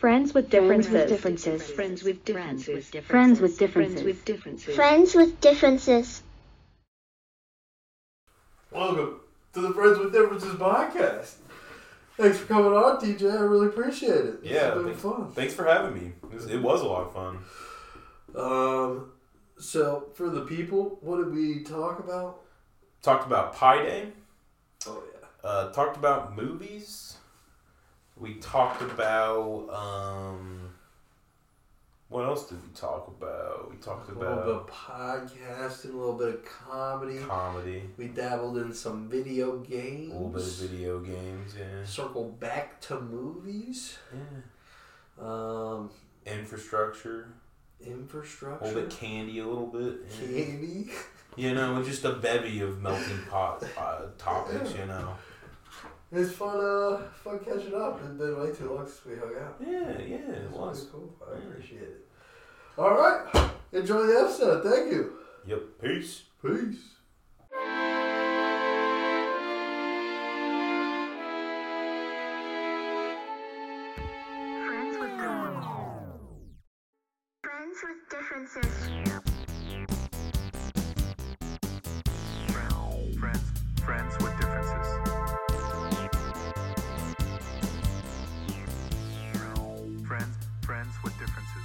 Friends with differences. Friends with differences. Friends with differences. Friends with differences. Welcome to the Friends with Differences podcast. Thanks for coming on, TJ. I really appreciate it. Yeah, it's been fun. Thanks for having me. It was a lot of fun. So for the people, what did we talk about? Talked about Pi Day. Oh yeah. Talked about movies. We talked about what else did we talk about? We talked about a little bit of podcasting, a little bit of comedy. We dabbled in some video games. A little bit of video games, yeah. Circle back to movies. Yeah. Infrastructure. A little bit candy, a little bit. Yeah. Candy. You know, just a bevy of melting pot topics. You know. It's fun catching up. It's been way too long since we hung out. Yeah, it was. Really cool. I appreciate it. All right. Enjoy the episode. Thank you. Yep. Peace. Peace. Friends with differences. Friends with differences. Friends with differences.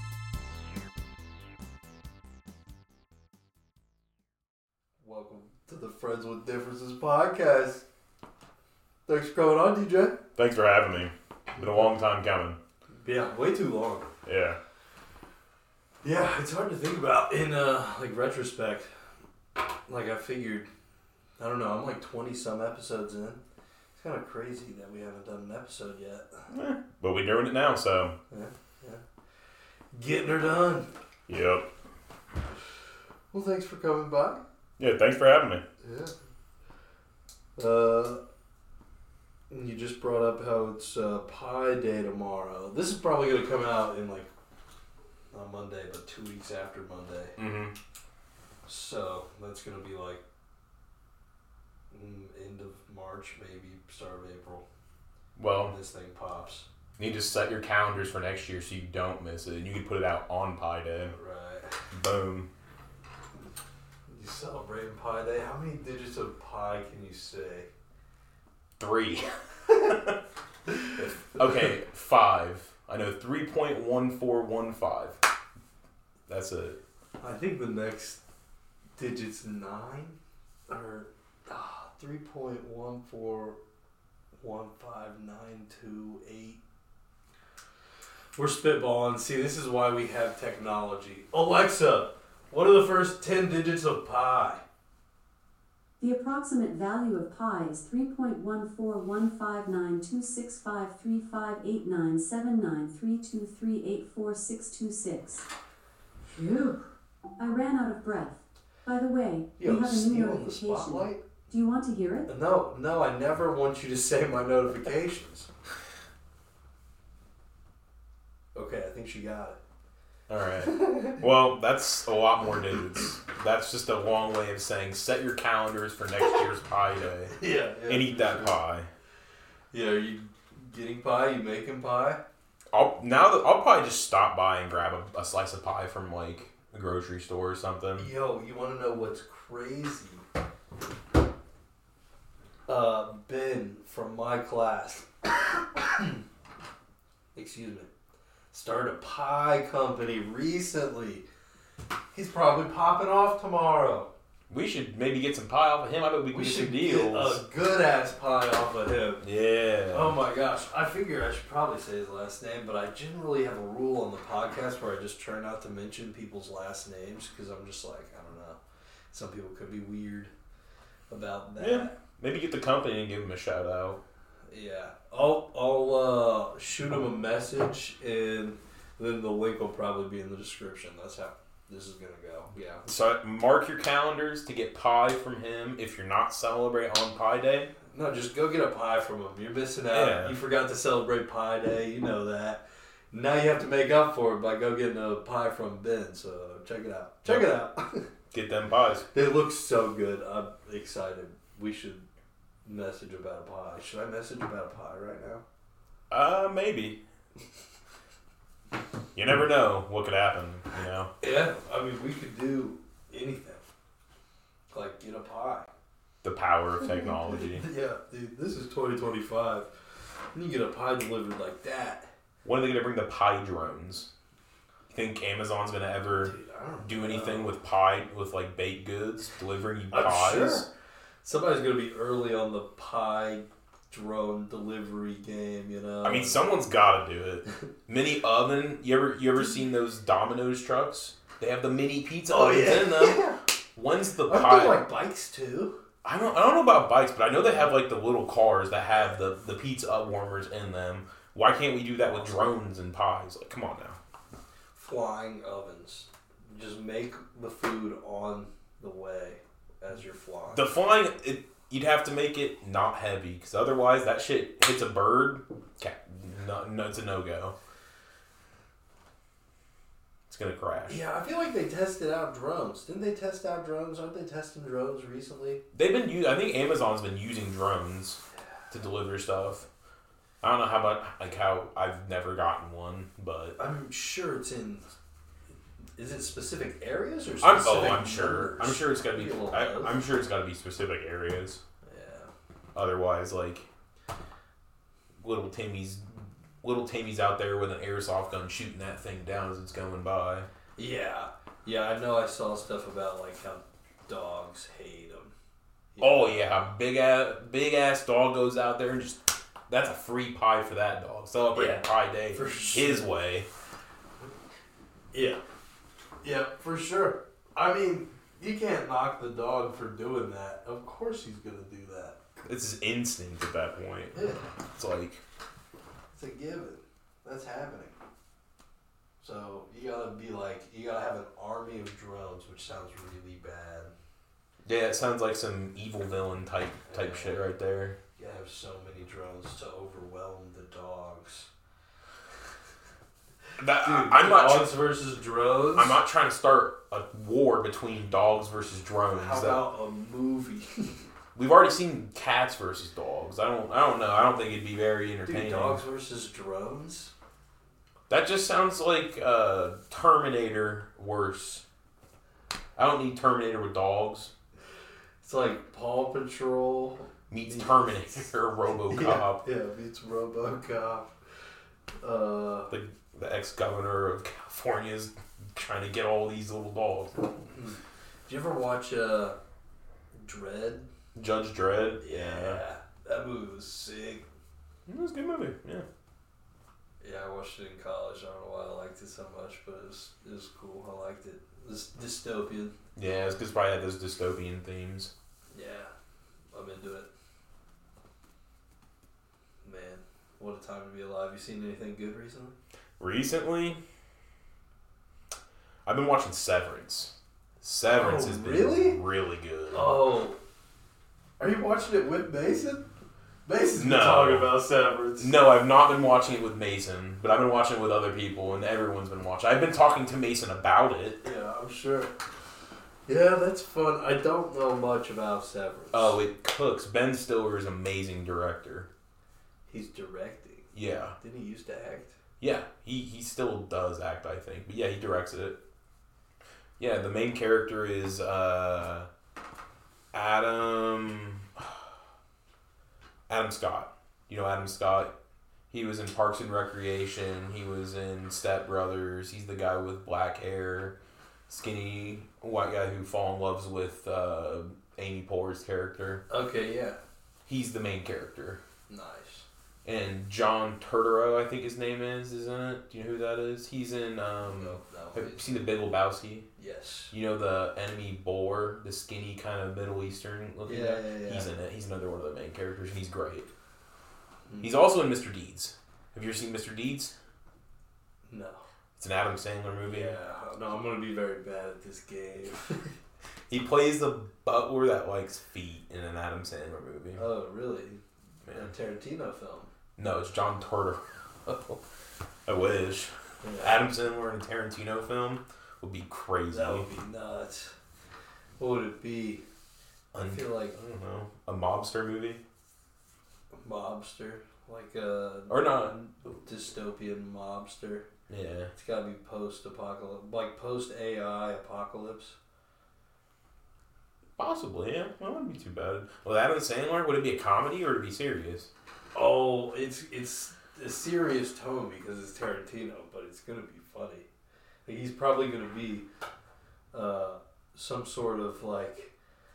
Welcome to the Friends with Differences podcast. Thanks for coming on, DJ. Thanks for having me. Been a long time coming. Yeah, way too long. Yeah. Yeah, it's hard to think about in retrospect. Like I figured, I don't know, I'm like 20 some episodes in. It's kind of crazy that we haven't done an episode yet. But we're doing it now, so. Yeah. Getting her done. Yep. Well, thanks for coming by. Yeah, thanks for having me. Yeah. You just brought up how it's Pi Day tomorrow. This is probably going to come out in not Monday, but 2 weeks after Monday. Mm-hmm. So that's going to be like end of March, maybe start of April. Well, when this thing pops. You need to set your calendars for next year so you don't miss it. And you can put it out on Pi Day. Right. Boom. You celebrating Pi Day? How many digits of pi can you say? 3. Okay, 5. I know 3.1415. That's it. I think the next digit's 9 or 3.1415928. We're spitballing. See, this is why we have technology. Alexa, what are the first 10 digits of pi? The approximate value of pi is 3.14159265358979323846226. Phew. I ran out of breath. By the way, we have a new notification. Do you want to hear it? No, I never want you to say my notifications. Okay, I think she got it. Alright. Well, that's a lot more digits. That's just a long way of saying set your calendars for next year's Pi Day. Yeah. And eat that pie. Yeah, are you getting pie? You making pie? I'll probably just stop by and grab a slice of pie from like a grocery store or something. Yo, you want to know what's crazy? Ben from my class, excuse me, started a pie company recently. He's probably popping off tomorrow. We should maybe get some pie off of him. I bet we can get some deals. Get a good ass pie off of him. Yeah. Oh my gosh. I figure I should probably say his last name, but I generally have a rule on the podcast where I just try not to mention people's last names because I'm just like, I don't know. Some people could be weird about that. Yeah. Maybe get the company and give him a shout out. Yeah. I'll shoot him a message and then the link will probably be in the description. That's how this is going to go. Yeah. So mark your calendars to get pie from him if you're not celebrating on Pi Day. No, just go get a pie from him. You're missing out. Yeah. You forgot to celebrate Pi Day. You know that. Now you have to make up for it by go getting a pie from Ben. So check it out. Check it out. Get them pies. They look so good. I'm excited. We should message about a pie. Should I message about a pie right now? Maybe. You never know what could happen, you know? Yeah, I mean, we could do anything. Like, get a pie. The power of technology. Yeah, dude, this is 2025. And you get a pie delivered like that. When are they going to bring the pie drones? You think Amazon's going to ever do anything with pie, with like baked goods, delivering you pies? I'm sure. Somebody's going to be early on the pie drone delivery game, you know? I mean, someone's got to do it. Mini oven. You ever seen those Domino's trucks? They have the mini pizza ovens in them. When's the pie? Aren't they like bikes too? I don't know about bikes, but I know they have like the little cars that have the pizza up warmers in them. Why can't we do that with drones and pies? Like, come on now. Flying ovens. Just make the food on the way as you're flying. The flying, you'd have to make it not heavy, because otherwise that shit hits a bird. Okay, no, it's a no-go. It's going to crash. Yeah, I feel like they tested out drones. Didn't they test out drones? Aren't they testing drones recently? They've been I think Amazon's been using drones to deliver stuff. I don't know how I've never gotten one, but I'm sure it's in. Is it specific areas or I'm specific? sure. I'm sure it's got to be. I'm sure it's got to be specific areas. Yeah. Otherwise, like little Timmy's out there with an airsoft gun shooting that thing down as it's going by. Yeah. Yeah, I know. I saw stuff about like how dogs hate them. Oh yeah, big ass dog goes out there and just. That's a free pie for that dog. Celebrating Pie Day for his way. Yeah. Yeah, for sure. I mean, you can't knock the dog for doing that. Of course he's going to do that. It's his instinct at that point. Yeah. It's like... It's a given. That's happening. So, you got to have an army of drones, which sounds really bad. Yeah, it sounds like some evil villain type shit right there. You have so many drones to overwhelm the dogs. Dogs versus drones? I'm not trying to start a war between dogs versus drones. How about a movie? We've already seen cats versus dogs. I don't know. I don't think it'd be very entertaining. Dude, dogs versus drones? That just sounds like Terminator worse. I don't need Terminator with dogs. It's like Paw Patrol meets Terminator, RoboCop. Yeah, meets RoboCop. The ex-governor of California is trying to get all these little dogs. Did you ever watch Dredd? Judge Dredd? Yeah. That movie was sick. It was a good movie, yeah. Yeah, I watched it in college. I don't know why I liked it so much, but it was cool. I liked it. It was dystopian. Yeah, it's because it probably had those dystopian themes. Yeah, I'm into it. Man, what a time to be alive. You seen anything good recently? Recently? I've been watching Severance. Severance has been really good. Oh. Are you watching it with Mason? Mason's been talking about Severance. No, I've not been watching it with Mason, but I've been watching it with other people, and everyone's been watching. I've been talking to Mason about it. Yeah, I'm sure. Yeah, that's fun. I don't know much about Severance. Oh, it cooks. Ben Stiller is an amazing director. He's directing? Yeah. Didn't he used to act? Yeah, he still does act, I think. But yeah, he directs it. Yeah, the main character is Adam Scott. You know Adam Scott? He was in Parks and Recreation. He was in Step Brothers. He's the guy with black hair, skinny white guy who falls in love with Amy Poehler's character. Okay, yeah. He's the main character. Nice. And John Turturro, I think his name is, isn't it? Do you know who that is? He's in, have you seen The Big Lebowski? Yes. You know the enemy boar, the skinny kind of Middle Eastern looking guy? Yeah. He's in it. He's another one of the main characters, and he's great. He's also in Mr. Deeds. Have you ever seen Mr. Deeds? No. It's an Adam Sandler movie. Yeah. No, I'm going to be very bad at this game. He plays the butler that likes feet in an Adam Sandler movie. Oh, really? Man. A Tarantino film? No, it's John Turturro. I wish. Yeah. Adam Sandler in a Tarantino film would be crazy. That would be nuts. What would it be? I feel like... I don't know. A mobster movie? Mobster? Like a or not dystopian mobster. Yeah, It's got to be post-apocalypse, like post-AI apocalypse. possibly. Yeah, that wouldn't be too bad. Well, Adam Sandler, would it be a comedy or would it be serious? Oh, it's a serious tone because it's Tarantino, but it's gonna be funny. Like, he's probably gonna be some sort of like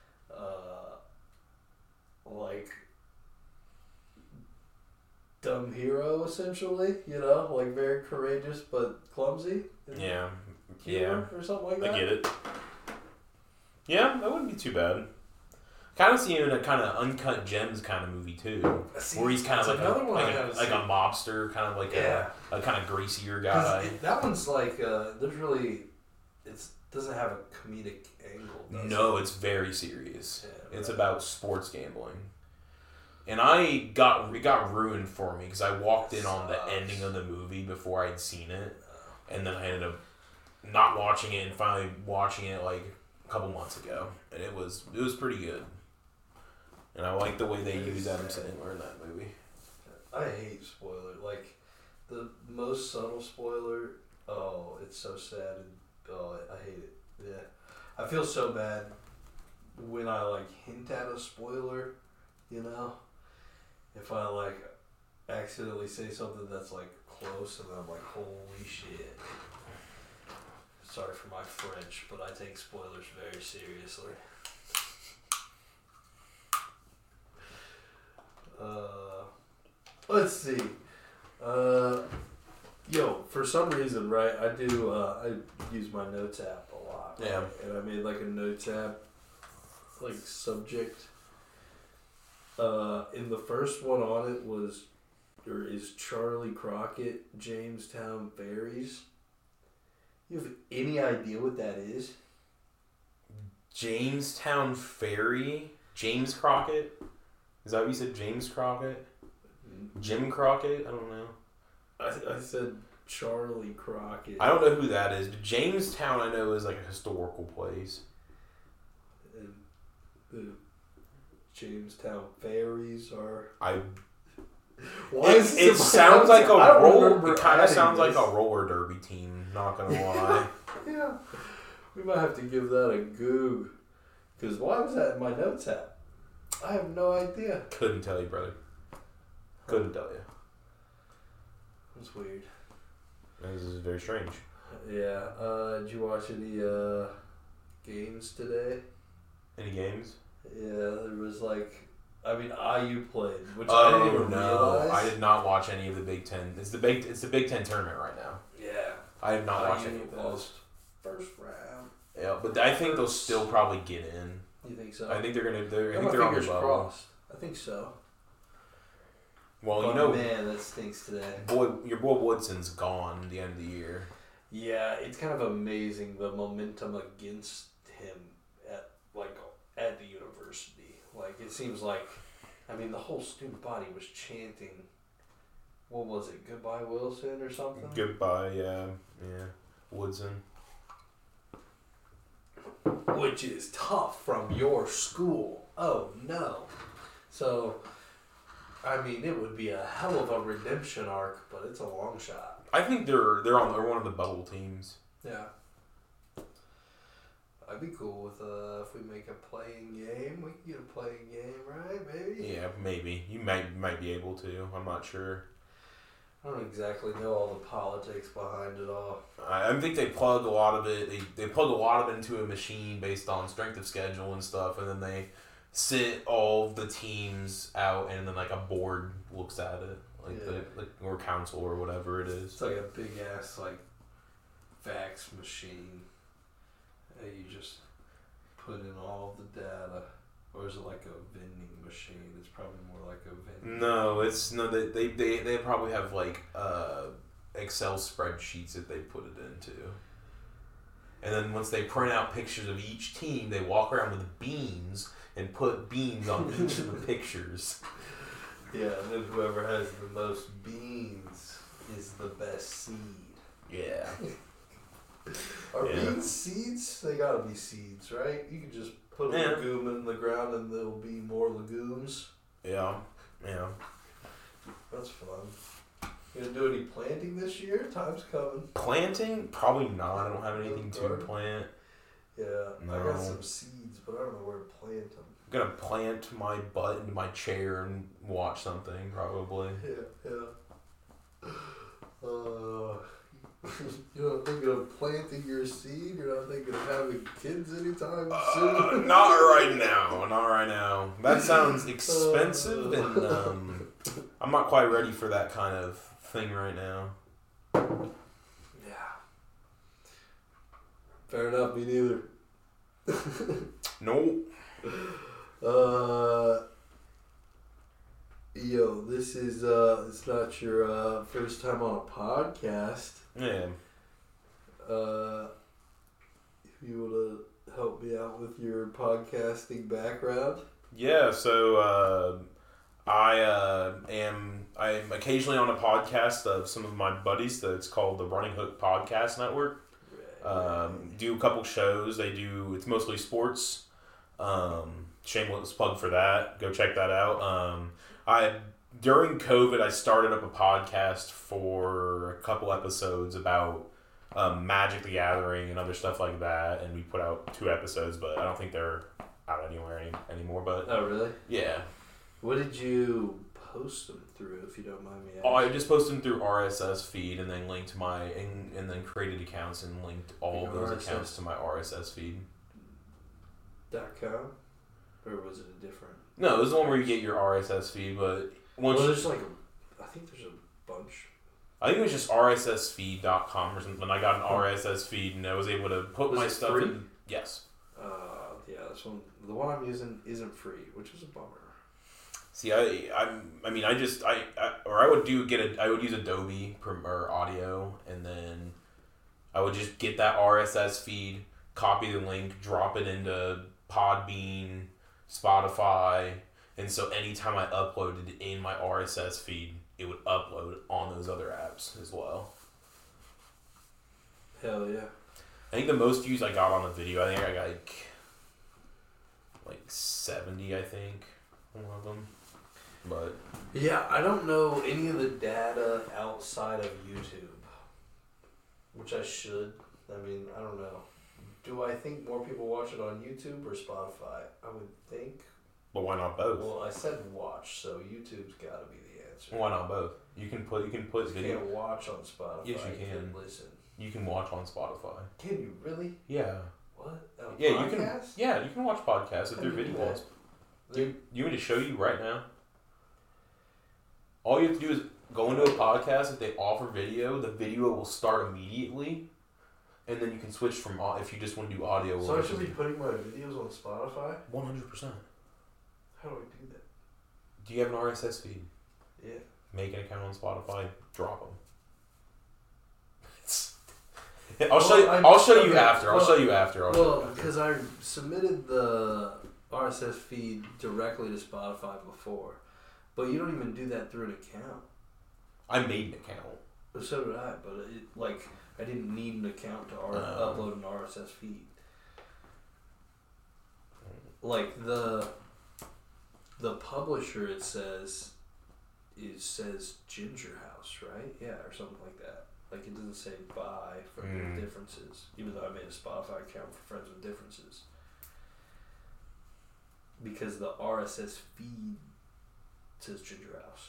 dumb hero, essentially. You know, like very courageous but clumsy. Yeah, Or something like that. I get it. Yeah, that wouldn't be too bad. Kind of see him in a kind of Uncut Gems kind of movie too, where he's kind of like a mobster, kind of like a kind of greasier guy. That one's like there's really doesn't have a comedic angle. No, it's very serious. Yeah, It's right. about sports gambling, and it got ruined for me because I walked in on the ending of the movie before I'd seen it, and then I ended up not watching it and finally watching it like a couple months ago, and it was pretty good. And I like the way they use Adam Sandler in that movie. I hate spoiler. Like, the most subtle spoiler, oh, it's so sad. I hate it. Yeah. I feel so bad when I, like, hint at a spoiler, you know? If I, like, accidentally say something that's, like, close and I'm like, holy shit. Sorry for my French, but I take spoilers very seriously. Let's see. For some reason, right, I use my Notes app a lot. Right? Yeah. And I made like a Notes app, like subject. And the first one on it is Charlie Crockett, Jamestown Ferries. You have any idea what that is? Jamestown Ferry? James Crockett? Is that what you said? James Crockett? Jim Crockett? I don't know. I said Charlie Crockett. I don't know who that is, but Jamestown I know is like a historical place. And the Jamestown Ferries are. It sounds like a roller. It kind of sounds like a roller derby team. Not gonna lie. Yeah, we might have to give that a goog. Because why was that in my Notes app? I have no idea. Couldn't tell you, brother. Couldn't tell you. That's weird. This is very strange. Yeah. Did you watch any games today? Any games? Yeah, there was like. I mean, IU played, which I didn't even realize. I did not watch any of the Big Ten. It's the Big Ten tournament right now. Yeah. I have not watched any of those. Lost first round. Yeah, but I think they'll still probably get in. You think so? I think they're gonna. I Got think my they're on the fingers bubble. crossed. I think so. Well, Oh man, that stinks today. your boy Woodson's gone at the end of the year. Yeah, it's kind of amazing the momentum against him at the university. Like, it seems like, I mean, the whole student body was chanting. What was it? Goodbye Wilson or something? Goodbye, yeah, Woodson. Which is tough from your school. Oh no. So, I mean, it would be a hell of a redemption arc, but it's a long shot. I think they're one of the bubble teams. Yeah. I'd be cool with if we make a playing game. We can get a playing game, right? Maybe. Yeah, maybe you might be able to. I'm not sure. I don't exactly know all the politics behind it all. I think they plug a lot of it. They plug a lot of it into a machine based on strength of schedule and stuff, and then they sit all the teams out, and then like a board looks at it, or council or whatever it is. It's like a big ass fax machine. And you just put in all the data, or is it like a vending machine? It's probably more like a vending. No, they probably have like Excel spreadsheets that they put it into. And then once they print out pictures of each team, they walk around with beans and put beans on each of the pictures. Yeah, and then whoever has the most beans is the best seed. Yeah. Are beans seeds? They gotta be seeds, right? You can just put a legume in the ground and there'll be more legumes. Yeah. That's fun. You gonna do any planting this year? Time's coming. Planting? Probably not. I don't have anything to plant. Yeah, No. I got some seeds, but I don't know where to plant them. I'm gonna plant my butt into my chair and watch something, probably. Yeah. You're not thinking of planting your seed? You're not thinking of having kids anytime soon? Not right now. Not right now. That sounds expensive, and I'm not quite ready for that kind of thing right now. Yeah. Fair enough, me neither. Nope. Yo, this is it's not your first time on a podcast. Yeah. If you want to help me out with your podcasting background. Yeah, so I'm occasionally on a podcast of some of my buddies. It's called the Running Hook Podcast Network. Do a couple shows. It's mostly sports. Shameless plug for that. Go check that out. During COVID, I started up a podcast for a couple episodes about Magic the Gathering and other stuff like that, and we put out 2 episodes, but I don't think they're out anywhere anymore. But oh, really? Yeah. What did you post them through, if you don't mind me asking? Oh, I just posted them through RSS feed and then linked and then created accounts and linked all of those accounts to my RSS feed. .com? Or was it a different? No, it was the one where you get your RSS feed, but there's I think there's a bunch. I think it was just rssfeed.com or something. I got an RSS feed and I was able to put my stuff free? in. Yes. Yeah, this one. The one I'm using isn't free, which is a bummer. See, I would use Adobe Premiere Audio, and then I would just get that RSS feed, copy the link, drop it into Podbean, Spotify, and so anytime I uploaded it in my RSS feed, it would upload on those other apps as well. Hell yeah. I think the most views I got on a video, I think I got like 70, I think, one of them. But yeah, I don't know any of the data outside of YouTube, which I should. I mean, I don't know. Do I think more people watch it on YouTube or Spotify? I would think. But why not both? Well, I said watch, so YouTube's got to be the answer. Why not both? You can put video. You can't watch on Spotify. Yes, you can. Listen. You can watch on Spotify. Can you really? Yeah. What? Yeah, podcast? you can. Yeah, you can watch podcasts if they're video ones. You want me to show you right now? All you have to do is go into a podcast. If they offer video, the video will start immediately, and then you can switch from if you just want to do audio. So I should be putting my videos on Spotify? 100%. How do I do that? Do you have an RSS feed? Yeah. Make an account on Spotify. Drop them. I'll show you after. I'll show you after. Well, because I submitted the RSS feed directly to Spotify before, but you don't even do that through an account. I made an account. So did I, but I didn't need an account to upload an RSS feed. Like the publisher, it says Ginger House, right? Yeah, or something like that. Like, it doesn't say buy for the differences, even though I made a Spotify account for Friends with Differences. Because the RSS feed says Ginger House.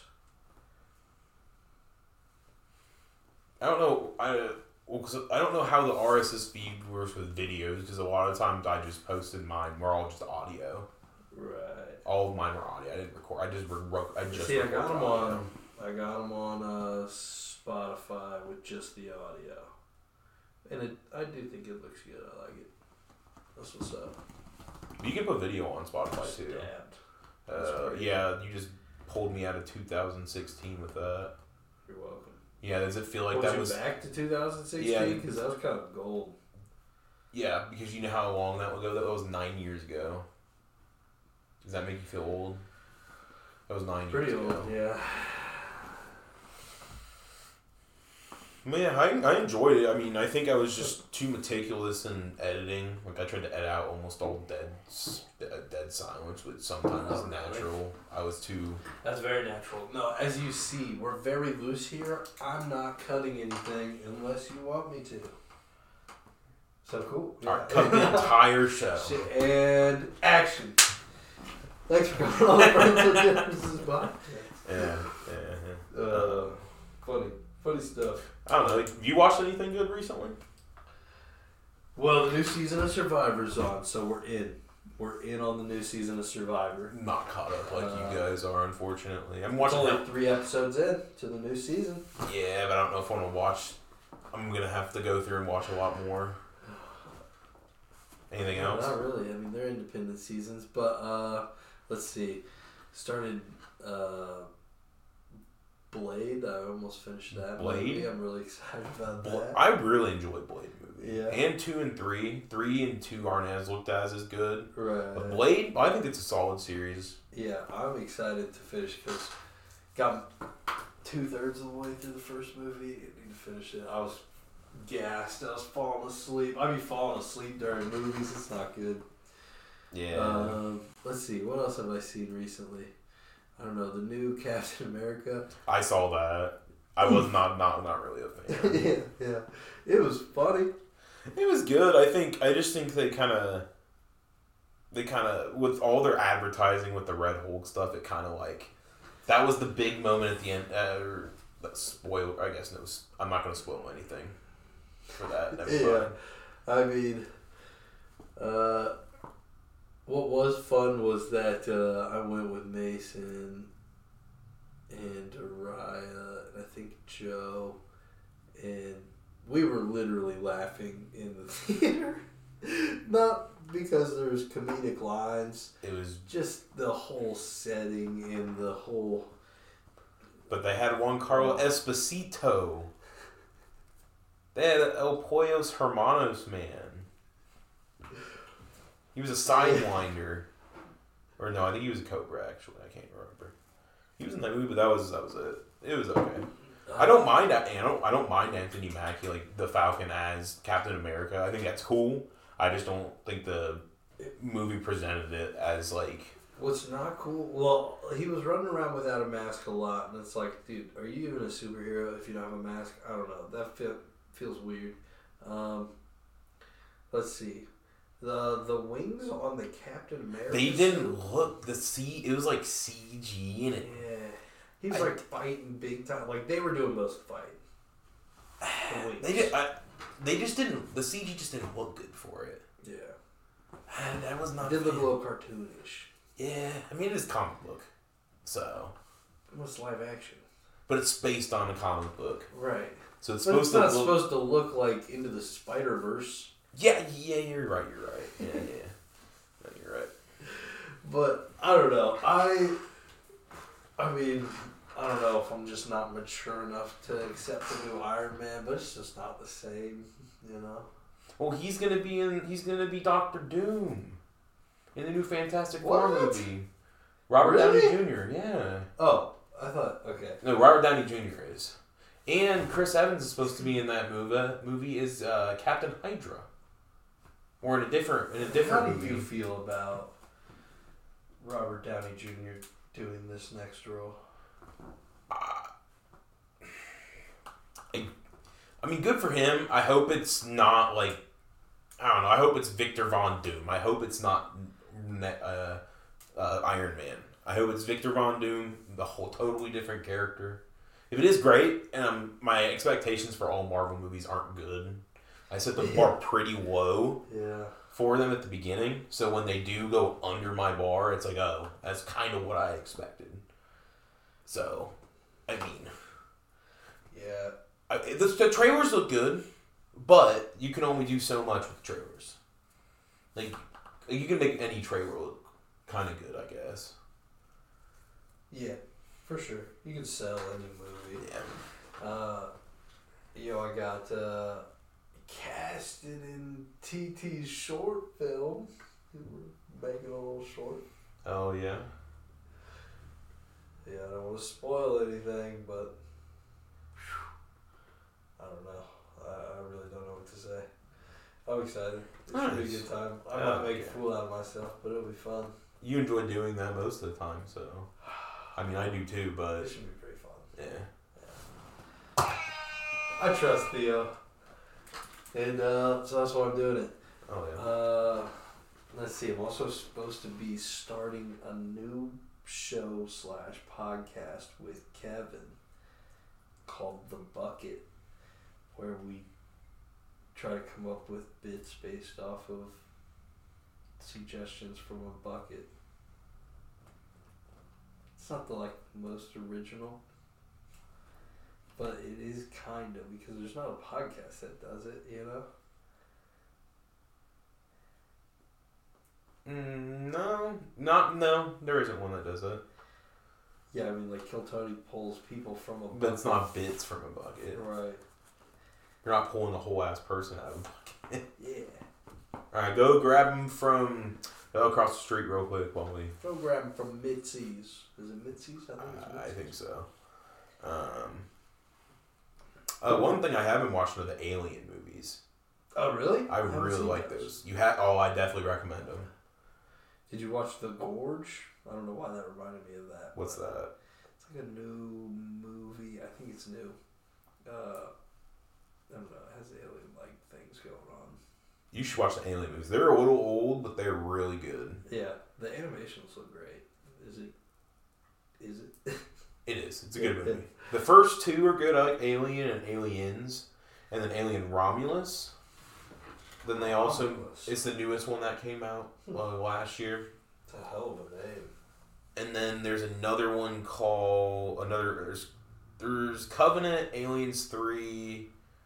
I don't know. Cause I don't know how the RSS feed works with videos, because a lot of times I just posted mine. We're all just audio. Right. All of mine were audio. I didn't record. I just See, I recorded got them audio. on Spotify with just the audio, and I do think it looks good. I like it. That's what's up. You can put video on Spotify too. Yeah, you just pulled me out of 2016 with that. You're welcome. Yeah, does it feel like Was that you was back to 2016? Yeah, because that was kind of gold. Yeah, because you know how long that ago. That was 9 years ago. Does that make you feel old? That was 9 years ago. Pretty old, yeah. Yeah, I enjoyed it. I mean, I think I was just too meticulous in editing. Like, I tried to edit out almost all dead silence, which sometimes is natural. I was too... That's very natural. No, as you see, we're very loose here. I'm not cutting anything unless you want me to. So cool. All right, cut the entire show. And action. Thanks for coming on Friends with Differences podcast. Yeah. Funny stuff. I don't know. Have you watched anything good recently? Well, the new season of Survivor's on, so we're in. We're in on the new season of Survivor. Not caught up like you guys are, unfortunately. I'm It's watching only 3 episodes in to the new season. Yeah, but I don't know if I want to watch. I'm going to have to go through and watch a lot more. Anything else? Not really. I mean, they're independent seasons, but let's see. Started Blade. I almost finished that. Blade? Movie. I'm really excited about that. I really enjoyed Blade movie. Yeah. And 2 and 3. 3 and 2 aren't as looked at as good. Right. But Blade, I think it's a solid series. Yeah, I'm excited to finish because got 2/3 of the way through the first movie. I need to finish it. I was gassed. I was falling asleep. I be falling asleep during movies. It's not good. Yeah. Let's see. What else have I seen recently? I don't know. The new Captain America. I saw that. I was not really a fan. Yeah. It was funny. It was good. I just think they kind of with all their advertising with the Red Hulk stuff, it kind of like that was the big moment at the end. Spoiler, I guess. No, I'm not going to spoil anything for that. Yeah, I mean, what was fun was that I went with Mason and Araya and I think Joe, and we were literally laughing in the theater. Not because there's comedic lines. It was just the whole setting and the whole... But they had Juan Carlos Esposito. They had El Pollos Hermanos man. He was a sidewinder. Or no, I think he was a Cobra actually. I can't remember. He was in that movie, but that was it. It was okay. I don't mind that. I don't mind Anthony Mackie, like the Falcon as Captain America. I think that's cool. I just don't think the movie presented it as like... What's not cool? Well, he was running around without a mask a lot, and it's like, dude, are you even a superhero if you don't have a mask? I don't know. That feels weird. Let's see. The wings on the Captain America. They didn't look it was like CG in it. Yeah, he was like fighting big time. Like they were doing most fight. The wings. They just didn't. The CG just didn't look good for it. Yeah, and that was not. It did look a little cartoonish. Yeah, I mean it is comic book, so. It was live action. But it's based on a comic book, right? So it's supposed to look like Into the Spider-Verse. Yeah, you're right. Yeah. No, you're right. But I don't know. I mean, I don't know if I'm just not mature enough to accept the new Iron Man, but it's just not the same, you know. Well, he's gonna be Doctor Doom in the new Fantastic Four movie. Robert Downey Jr. Yeah. Oh, I thought okay. No, Robert Downey Jr. is, and Chris Evans is supposed to be in that movie is Captain Hydra. Or in a different How movie. do you feel about Robert Downey Jr. doing this next role? I mean, good for him. I hope it's not like, I don't know. I hope it's Victor Von Doom. I hope it's not Iron Man. I hope it's Victor Von Doom, the whole totally different character. If it is great, and my expectations for all Marvel movies aren't good. I set the bar pretty low for them at the beginning. So when they do go under my bar, it's like, oh, that's kind of what I expected. So, I mean... Yeah. The trailers look good, but you can only do so much with trailers. Like, you can make any trailer look kind of good, I guess. Yeah, for sure. You can sell any movie. Yeah. I got... casted in TT's short film. We're making a little short. Oh, yeah? Yeah, I don't want to spoil anything, but I don't know. I really don't know what to say. I'm excited. It Nice. should be a good time. I might make a fool out of myself, but it'll be fun. You enjoy doing that most of the time, so. I mean, I do too, but. It should be pretty fun. Yeah. I trust Theo. And so that's why I'm doing it. Oh, yeah. Let's see. I'm also supposed to be starting a new show / podcast with Kevin called The Bucket, where we try to come up with bits based off of suggestions from a bucket. It's not the most original, but it is kind of, because there's not a podcast that does it, you know? No, there isn't one that does that. Yeah, I mean, Kill Tony pulls people from a bucket. But it's not bits from a bucket. Right. You're not pulling the whole ass person out of a bucket. Yeah. Alright, go grab him from across the street real quick while we... Go grab him from Mitzi's. Is it Mitzi's? I think so. One thing I haven't watched are the Alien movies. Oh, really? I really like those. I definitely recommend them. Did you watch The Gorge? I don't know why that reminded me of that. What's that? It's like a new movie. I think it's new. I don't know. It has alien-like things going on. You should watch the Alien movies. They're a little old, but they're really good. Yeah. The animations look great. Is it? It is. It's a good movie. The first two are good. I like Alien and Aliens. And then Alien Romulus. Then they also... Romulus. It's the newest one that came out last year. It's a hell of a name. And then there's another one called... There's Covenant, Aliens 3...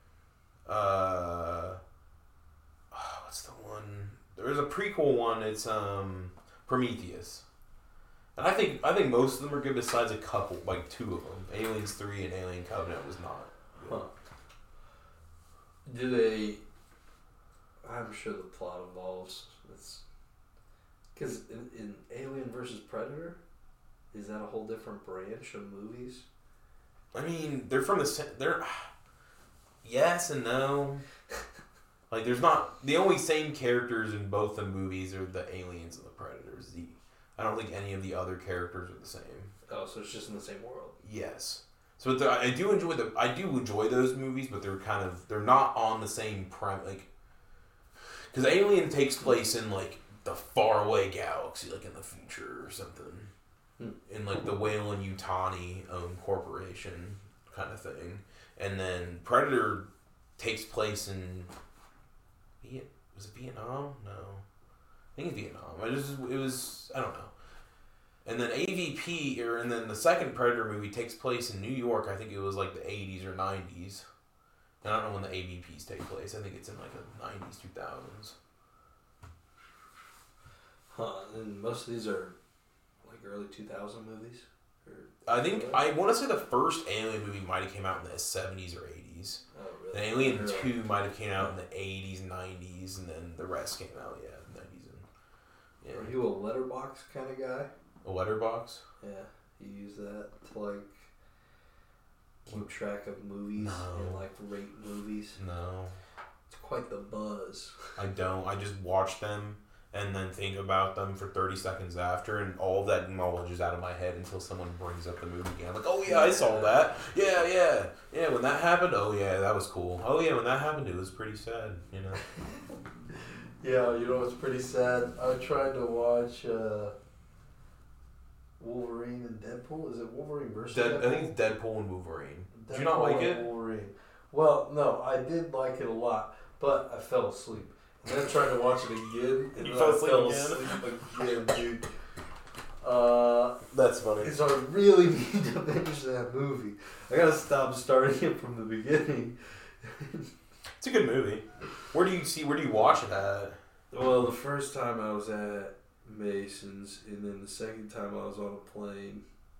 what's the one? There's a prequel one. It's Prometheus. And I think most of them are good besides a couple, two of them. Aliens 3 and Alien Covenant was not good. Huh. Do they... I'm sure the plot evolves. Because in Alien versus Predator, is that a whole different branch of movies? I mean, they're from the same... Yes and no. There's not... The only same characters in both the movies are the aliens and the predators. I don't think any of the other characters are the same. Oh, so it's just in the same world. Yes. So I do enjoy those movies, but they're not on the same because Alien takes place in the faraway galaxy, in the future or something, in the Weyland-Yutani corporation kind of thing, and then Predator takes place in was it Vietnam? No, I think it's Vietnam. I don't know. And then and then the second Predator movie takes place in New York. I think it was the 80s or 90s. And I don't know when the AVPs take place. I think it's in the 90s, 2000s. Huh, and most of these are early 2000 movies? I want to say the first Alien movie might have came out in the 70s or 80s. Oh, really? And Alien 2 might have came out in the 80s, 90s, and then the rest came out, in the 90s. Are you a letterbox kind of guy? A letterbox? Yeah, you use that to keep track of movies and rate movies. No. It's quite the buzz. I don't. I just watch them and then think about them for 30 seconds after, and all of that knowledge is out of my head until someone brings up the movie again. I'm like, oh yeah, I saw that. Yeah, when that happened, oh yeah, that was cool. Oh yeah, when that happened, it was pretty sad, Yeah, what's pretty sad? I tried to watch Wolverine and Deadpool. Is it Wolverine versus Deadpool? I think it's Deadpool and Wolverine. Did you not like it? Wolverine. Well, no, I did like it a lot, but I fell asleep. And then I tried to watch it again, and you then fell I asleep fell asleep again, dude. That's funny. So I really need to finish that movie. I gotta stop starting it from the beginning. It's a good movie. Where do you watch it at? Well, the first time I was at Mason's, and then the second time I was on a plane.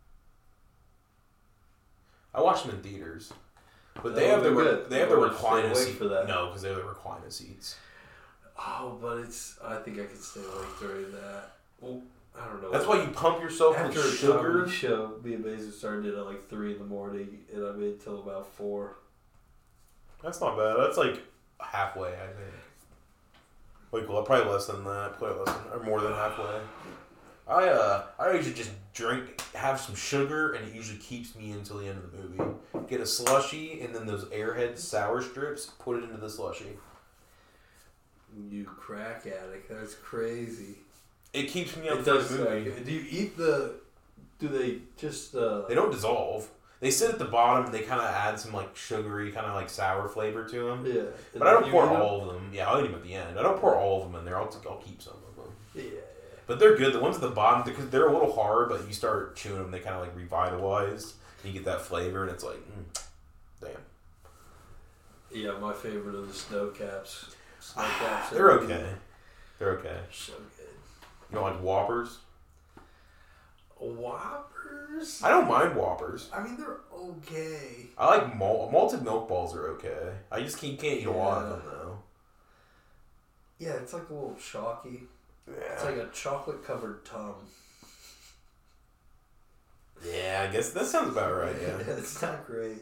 I watched them in theaters, but they have the recliner seats. No, because they have the recliner seats. Oh, but I think I could stay awake during that. Well, I don't know. That's why you pump yourself after with sugar. After show, me and Mason started at 3 in the morning, and I made it till about 4. That's not bad. That's like halfway, I think. Like, well, probably less than that. Probably less than, or more than halfway. I usually just have some sugar, and it usually keeps me until the end of the movie. Get a slushie, and then those Airheads sour strips, put it into the slushie. You crack addict. That's crazy. It keeps me up for the movie. Do you eat the... Do they just... They don't dissolve. They sit at the bottom, and they kind of add some, like, sugary, kind of, like, sour flavor to them. Yeah. But I don't pour all of them. Yeah, I'll eat them at the end. I don't pour all of them in there. I'll keep some of them. Yeah. But they're good. The ones at the bottom, because they're a little hard, but you start chewing them, they kind of like revitalize. You get that flavor, and it's like, damn. Yeah, my favorite are the snow caps. They're okay. They're okay. So good. You don't like Whoppers? Whoppers? I don't mind Whoppers. I mean, they're okay. I like malted milk balls are okay. I just can't eat a lot of them though. Yeah, it's like a little chalky. Yeah. It's like a chocolate-covered tongue. Yeah, I guess that sounds about right, yeah. It's not great.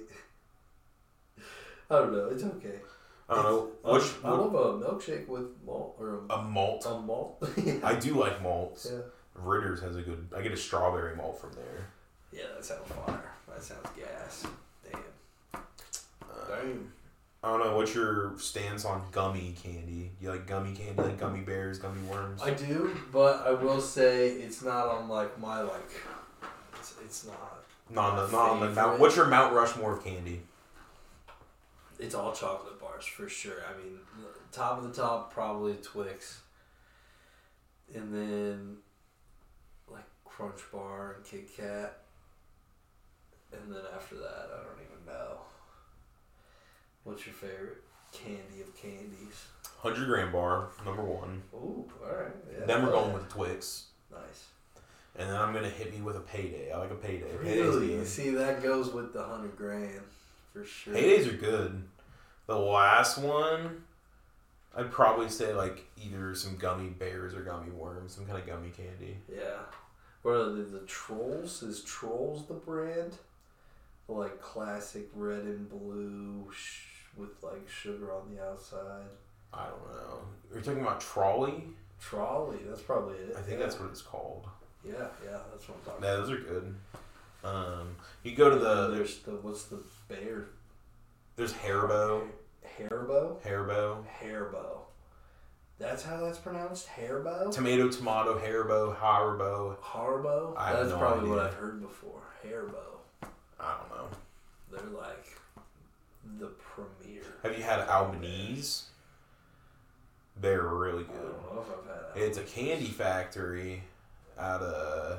I don't know. It's okay. I don't know. I love a milkshake with malt. Or a malt? A malt? Yeah. I do like malts. Yeah. Ritter's has a good... I get a strawberry malt from there. Yeah, that sounds fire. That sounds gas. Damn. Damn. I don't know, what's your stance on gummy candy? Do you like gummy candy, like gummy bears, gummy worms? I do, but I will say it's not on like my it's not. Not on the Mount. What's your Mount Rushmore of candy? It's all chocolate bars for sure. I mean, top of the top probably Twix, and then like Crunch Bar and Kit Kat, and then after that I don't even know. What's your favorite candy of candies? 100-gram bar, number one. Ooh, alright. Yeah, then we're going with Twix. Nice. And then I'm going to hit me with a Payday. I like a Payday. Really? See, that goes with the 100 grand. For sure. Paydays are good. The last one, I'd probably say like either some gummy bears or gummy worms. Some kind of gummy candy. Yeah. What are the Trolls? Is Trolls the brand? The like classic red and blue with like sugar on the outside. I don't know. Are you talking about Trolley? Trolley, that's probably it. I think that's what it's called. Yeah, that's what I'm talking Yeah, about. those are good. You go to There's what's the bear? There's Haribo. Haribo. That's how that's pronounced? Haribo? Tomato, Haribo, Haribo. Haribo? I have That's no probably idea. what I've heard before. Haribo. I don't know. They're like the premier. Have you had Albanese? They're really I good. don't know if I've had that. It's a candy factory out of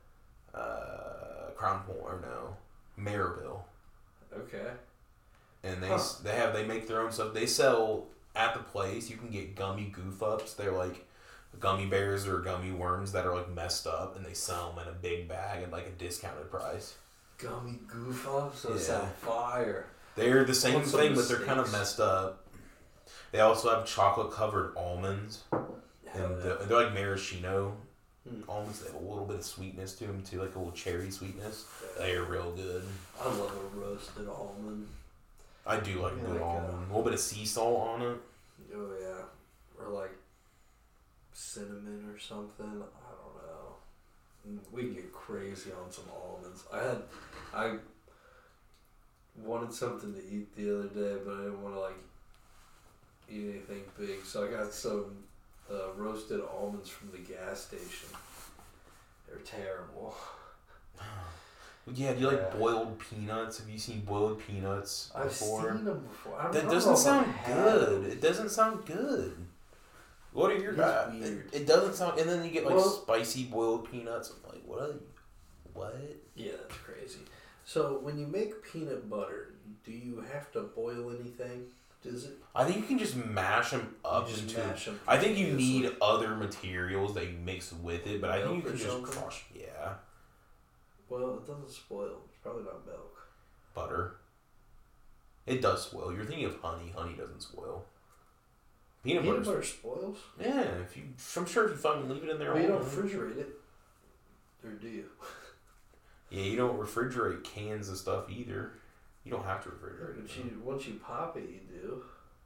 Crown Point, or no, Maryville. Okay. And they make their own stuff. They sell at the place. You can get gummy goof ups. They're like gummy bears or gummy worms that are like messed up, and they sell them in a big bag at like a discounted price. Gummy goof ups? Those Yeah. sound fire. They're the same What's some thing, but they're kind of mistakes? messed up. They also have chocolate covered almonds, and they're like maraschino almonds. They have a little bit of sweetness to them too, like a little cherry sweetness. They're real good. I love a roasted almond. I do like a good like almond. A little bit of sea salt on it. Oh yeah. Or like cinnamon or something. I don't know. We can get crazy on some almonds. I wanted something to eat the other day, but I didn't want to like eat anything big, so I got some roasted almonds from the gas station. They're terrible. Yeah, do you like boiled peanuts? Have you seen boiled peanuts before? I've seen them before. That doesn't sound good. It doesn't sound good. What are your guys? It doesn't sound. And then you get like spicy boiled peanuts. I'm like, what? Yeah, that's crazy. So when you make peanut butter, do you have to boil anything? Does it? I think you can just mash them up I think you need other materials that you mix with it, but I think you can just crush. Yeah. Well, it doesn't spoil. It's probably not milk. Butter. It does spoil. You're thinking of honey. Honey doesn't spoil. Peanut butter spoils? Yeah, I'm sure if you fucking leave it in there. Well, you don't refrigerate it. Or do you? Yeah, you don't refrigerate cans of stuff either. You don't have to refrigerate it. Once you pop it, you do.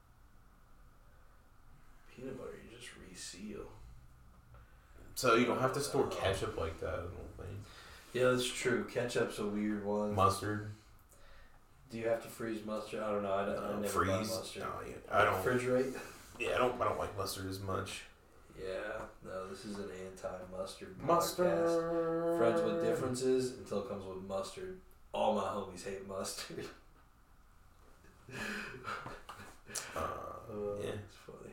Peanut butter, you just reseal. So you don't have to store ketchup like that, I don't think. Yeah, that's true. Ketchup's a weird one. Mustard. Do you have to freeze mustard? I don't know. I never freeze. buy mustard. No, I don't. Refrigerate? Yeah, I don't like mustard as much. Yeah, no, this is an anti-mustard Mustard. podcast. Friends with differences until it comes with mustard. All my homies hate mustard. Yeah. It's funny.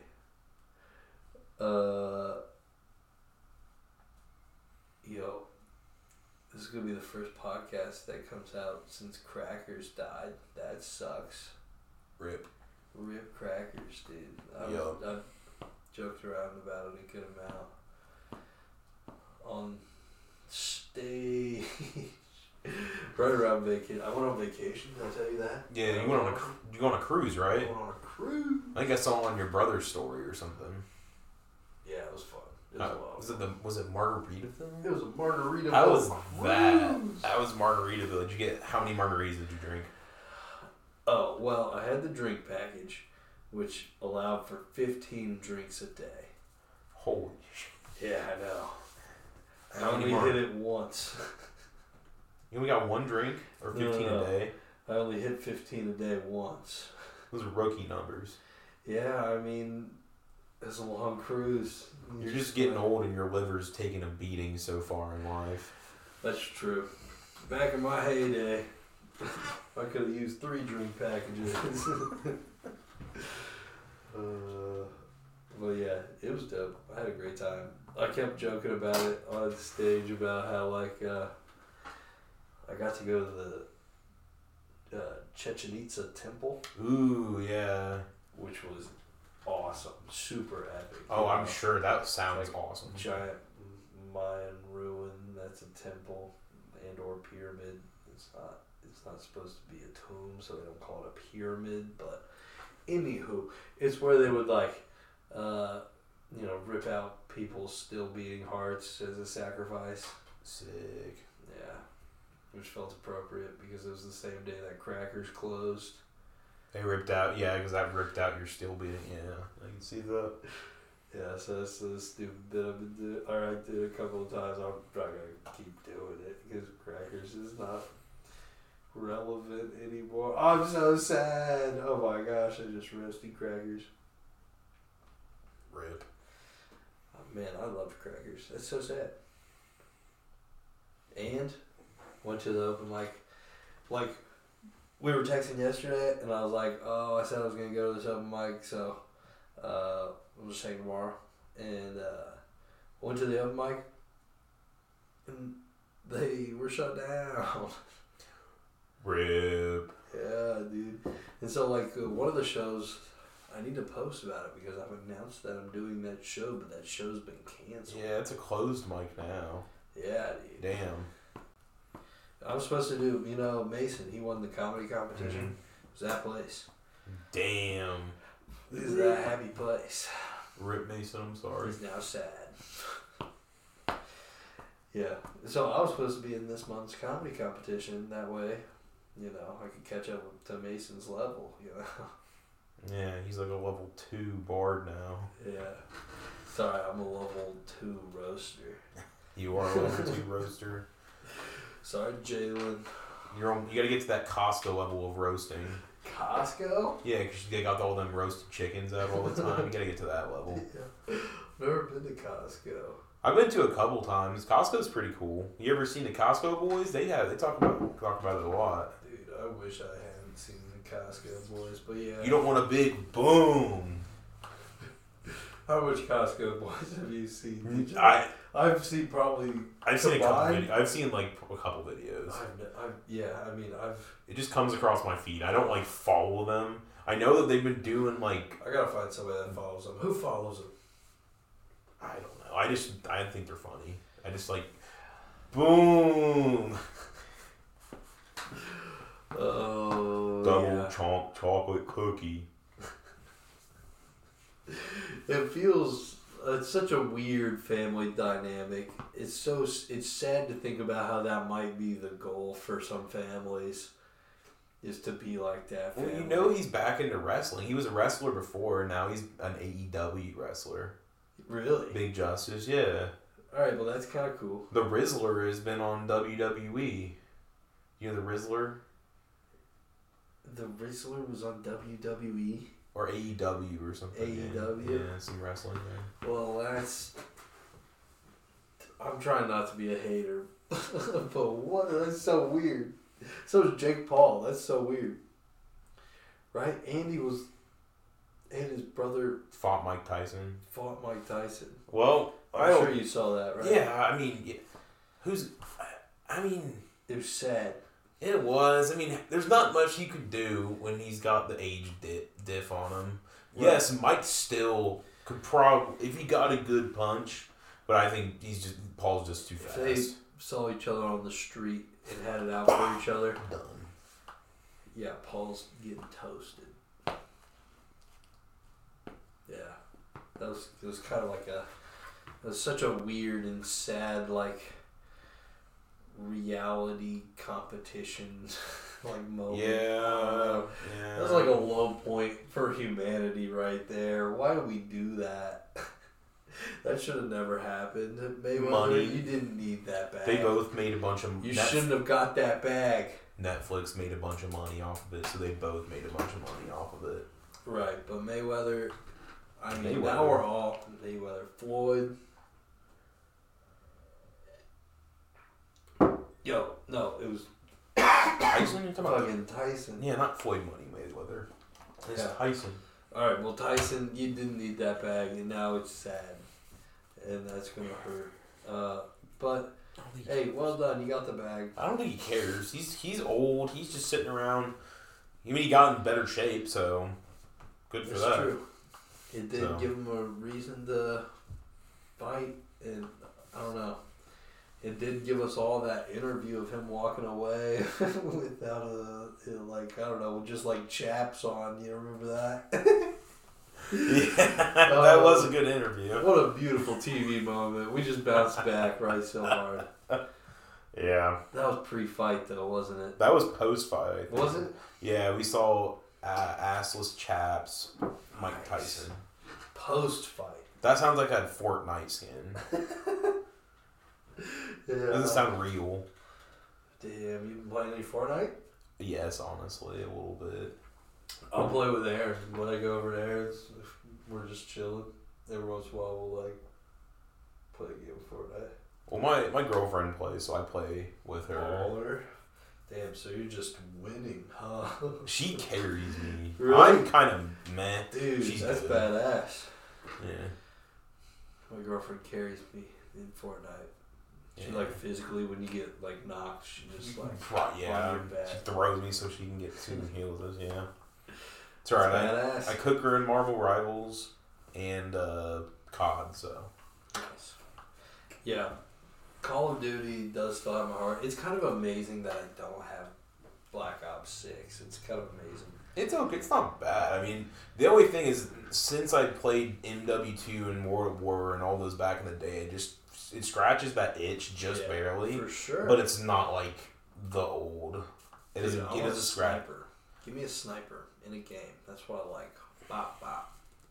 Yo, this is gonna be the first podcast that comes out since Crackers died. That sucks. Rip. Rip Crackers, dude. I've joked around about it a good amount. On stage. Right around vacation. I went on vacation, did I tell you that? Yeah, you went on a cruise, right? I went on a cruise. I think I saw on your brother's story or something. Yeah, it was fun. It was Was it Margaritaville? It was a Margaritaville. How was cruise. that was Margaritaville. Did you get, how many margaritas did you drink? Oh, well, I had the drink package, which allowed for 15 drinks a day. Holy shit. Yeah, I know. How I many only hit it once. You only got one drink? Or 15 No. a day? I only hit 15 a day once. Those are rookie numbers. Yeah, I mean, it's a long cruise. You're just getting old and your liver's taking a beating so far in life. That's true. Back in my heyday, I could have used 3 drink packages. But yeah, it was dope. I had a great time. I kept joking about it on stage about how I got to go to the Chichen Itza temple. Ooh, yeah. Which was awesome. Super epic. Oh, I'm sure that sounds awesome. Giant Mayan ruin. That's a temple and or pyramid. It's not supposed to be a tomb, so they don't call it a pyramid. But anywho, it's where they would rip out people's still beating hearts as a sacrifice. Sick. Yeah, which felt appropriate because it was the same day that Crackers closed. They ripped out, yeah, because that ripped out your still beating. Yeah, I can see that. Yeah, so that's the stupid bit I've been doing. Or I did a couple of times. I'm not gonna keep doing it because Crackers is not relevant anymore. I'm so sad. Oh my gosh, I just roasted Crackers. Rip. Oh, man, I loved Crackers. That's so sad. And went to the open mic. Like, we were texting yesterday, and I was like, oh, I said I was going to go to this open mic, so we'll just hang tomorrow. And went to the open mic, and they were shut down. Rip. Yeah, dude. And so, one of the shows, I need to post about it because I've announced that I'm doing that show, but that show's been canceled. Yeah, it's a closed mic now. Yeah, dude. Damn. I was supposed to do, Mason, he won the comedy competition. It was that place. Damn. It was that happy place. Rip Mason, I'm sorry. He's now sad. Yeah. So I was supposed to be in this month's comedy competition. That way, I could catch up to Mason's level, Yeah, he's like a level 2 bard now. Yeah. Sorry, I'm a level 2 roaster. You are a level 2 roaster. Sorry, Jalen. You gotta get to that Costco level of roasting. Costco? Yeah, because they got all them roasted chickens out all the time. You gotta get to that level. Yeah. Never been to Costco. I've been to a couple times. Costco's pretty cool. You ever seen the Costco boys? They talk about it a lot. Dude, I wish I hadn't seen the Costco boys, but yeah. You don't want a big boom. How much Costco boys have you seen? I've seen probably. I've seen a couple. I've seen a couple videos. It just comes across my feed. I don't follow them. I know that they've been doing I gotta find somebody that follows them. Who follows them? I don't know. I think they're funny. I just boom. Oh. Double chocolate cookie. It feels. It's such a weird family dynamic. It's sad to think about how that might be the goal for some families. is to be like that. Well, family. you know he's back into wrestling. He was a wrestler before, and now he's an AEW wrestler. Really? Big Justice, yeah. Alright, well that's kind of cool. The Rizzler has been on WWE. You know the Rizzler? The Rizzler was on WWE? Or AEW or something. AEW? Yeah, some wrestling there. Well, that's... I'm trying not to be a hater. But what? That's so weird. So is Jake Paul. That's so weird. Right? Andy was... And his brother Fought Mike Tyson. fought Mike Tyson. Well, I'm sure you saw that, right? Yeah, I mean... It was sad. It was. I mean, there's not much he could do when he's got the age diff on him. Right. Yes, Mike still could probably... If he got a good punch... But I think Paul's just too fast. If they saw each other on the street and had it out for each other. Done. Yeah, Paul's getting toasted. Yeah. It was kind of like it was such a weird and sad, like, reality competition, like, moment. Yeah. It was like a low point for humanity right there. Why do we do that? That should have never happened. Mayweather, Money. You didn't need that bag. They both made a bunch of... You shouldn't have got that bag. Netflix made a bunch of money off of it, so they both made a bunch of money off of it. Right, but Mayweather... I mean, Mayweather. now we're all... Mayweather. Floyd... Yo, no, it was... Tyson? You're talking about? Fucking Tyson. Yeah, not Floyd Money Mayweather. It's Yeah. Tyson. Alright, well, Tyson, you didn't need that bag, and now it's sad. And that's gonna hurt. But, hey, well done, you got the bag. I don't think he cares. He's old. He's just sitting around. I mean, he got in better shape, so good for That's that. true. It did give him a reason to fight, and I don't know. It did give us all that interview of him walking away without I don't know, just like chaps on. You remember that? Yeah, that was a good interview. What a beautiful TV moment. We just bounced back right so hard. Yeah. That was pre-fight though, wasn't it? That was post-fight. Was it? Yeah, we saw assless chaps, Mike Nice. Tyson. Post-fight. That sounds like a Fortnite skin. Yeah. Doesn't sound real. Damn, you been playing any Fortnite? Yes, honestly, a little bit. I'll play with Aaron. When I go over to Aaron's, we're just chilling. Every once in a while we'll play a game of Fortnite. Well, my girlfriend plays, so I play with her. Baller. Damn, so you're just winning, huh? She carries me. Really? I'm kind of meh. Dude, She's that's good. badass. Yeah. My girlfriend carries me in Fortnite. She Yeah. physically, when you get knocked, she just Right, yeah. on your back. She throws me so she can get two heals. Yeah. It's It's alright. badass. I cook her in Marvel Rivals and COD, so. Yes. Yeah. Call of Duty does still have my heart. It's kind of amazing that I don't have Black Ops 6. It's kind of amazing. It's okay. It's not bad. I mean, the only thing is, since I played MW2 and World at War and all those back in the day, it scratches that itch just barely. For sure. But it's not like the old. It Dude, doesn't. I It want a doesn't scratch. sniper. Give me a sniper in a game. That's what I like. Bop, bop.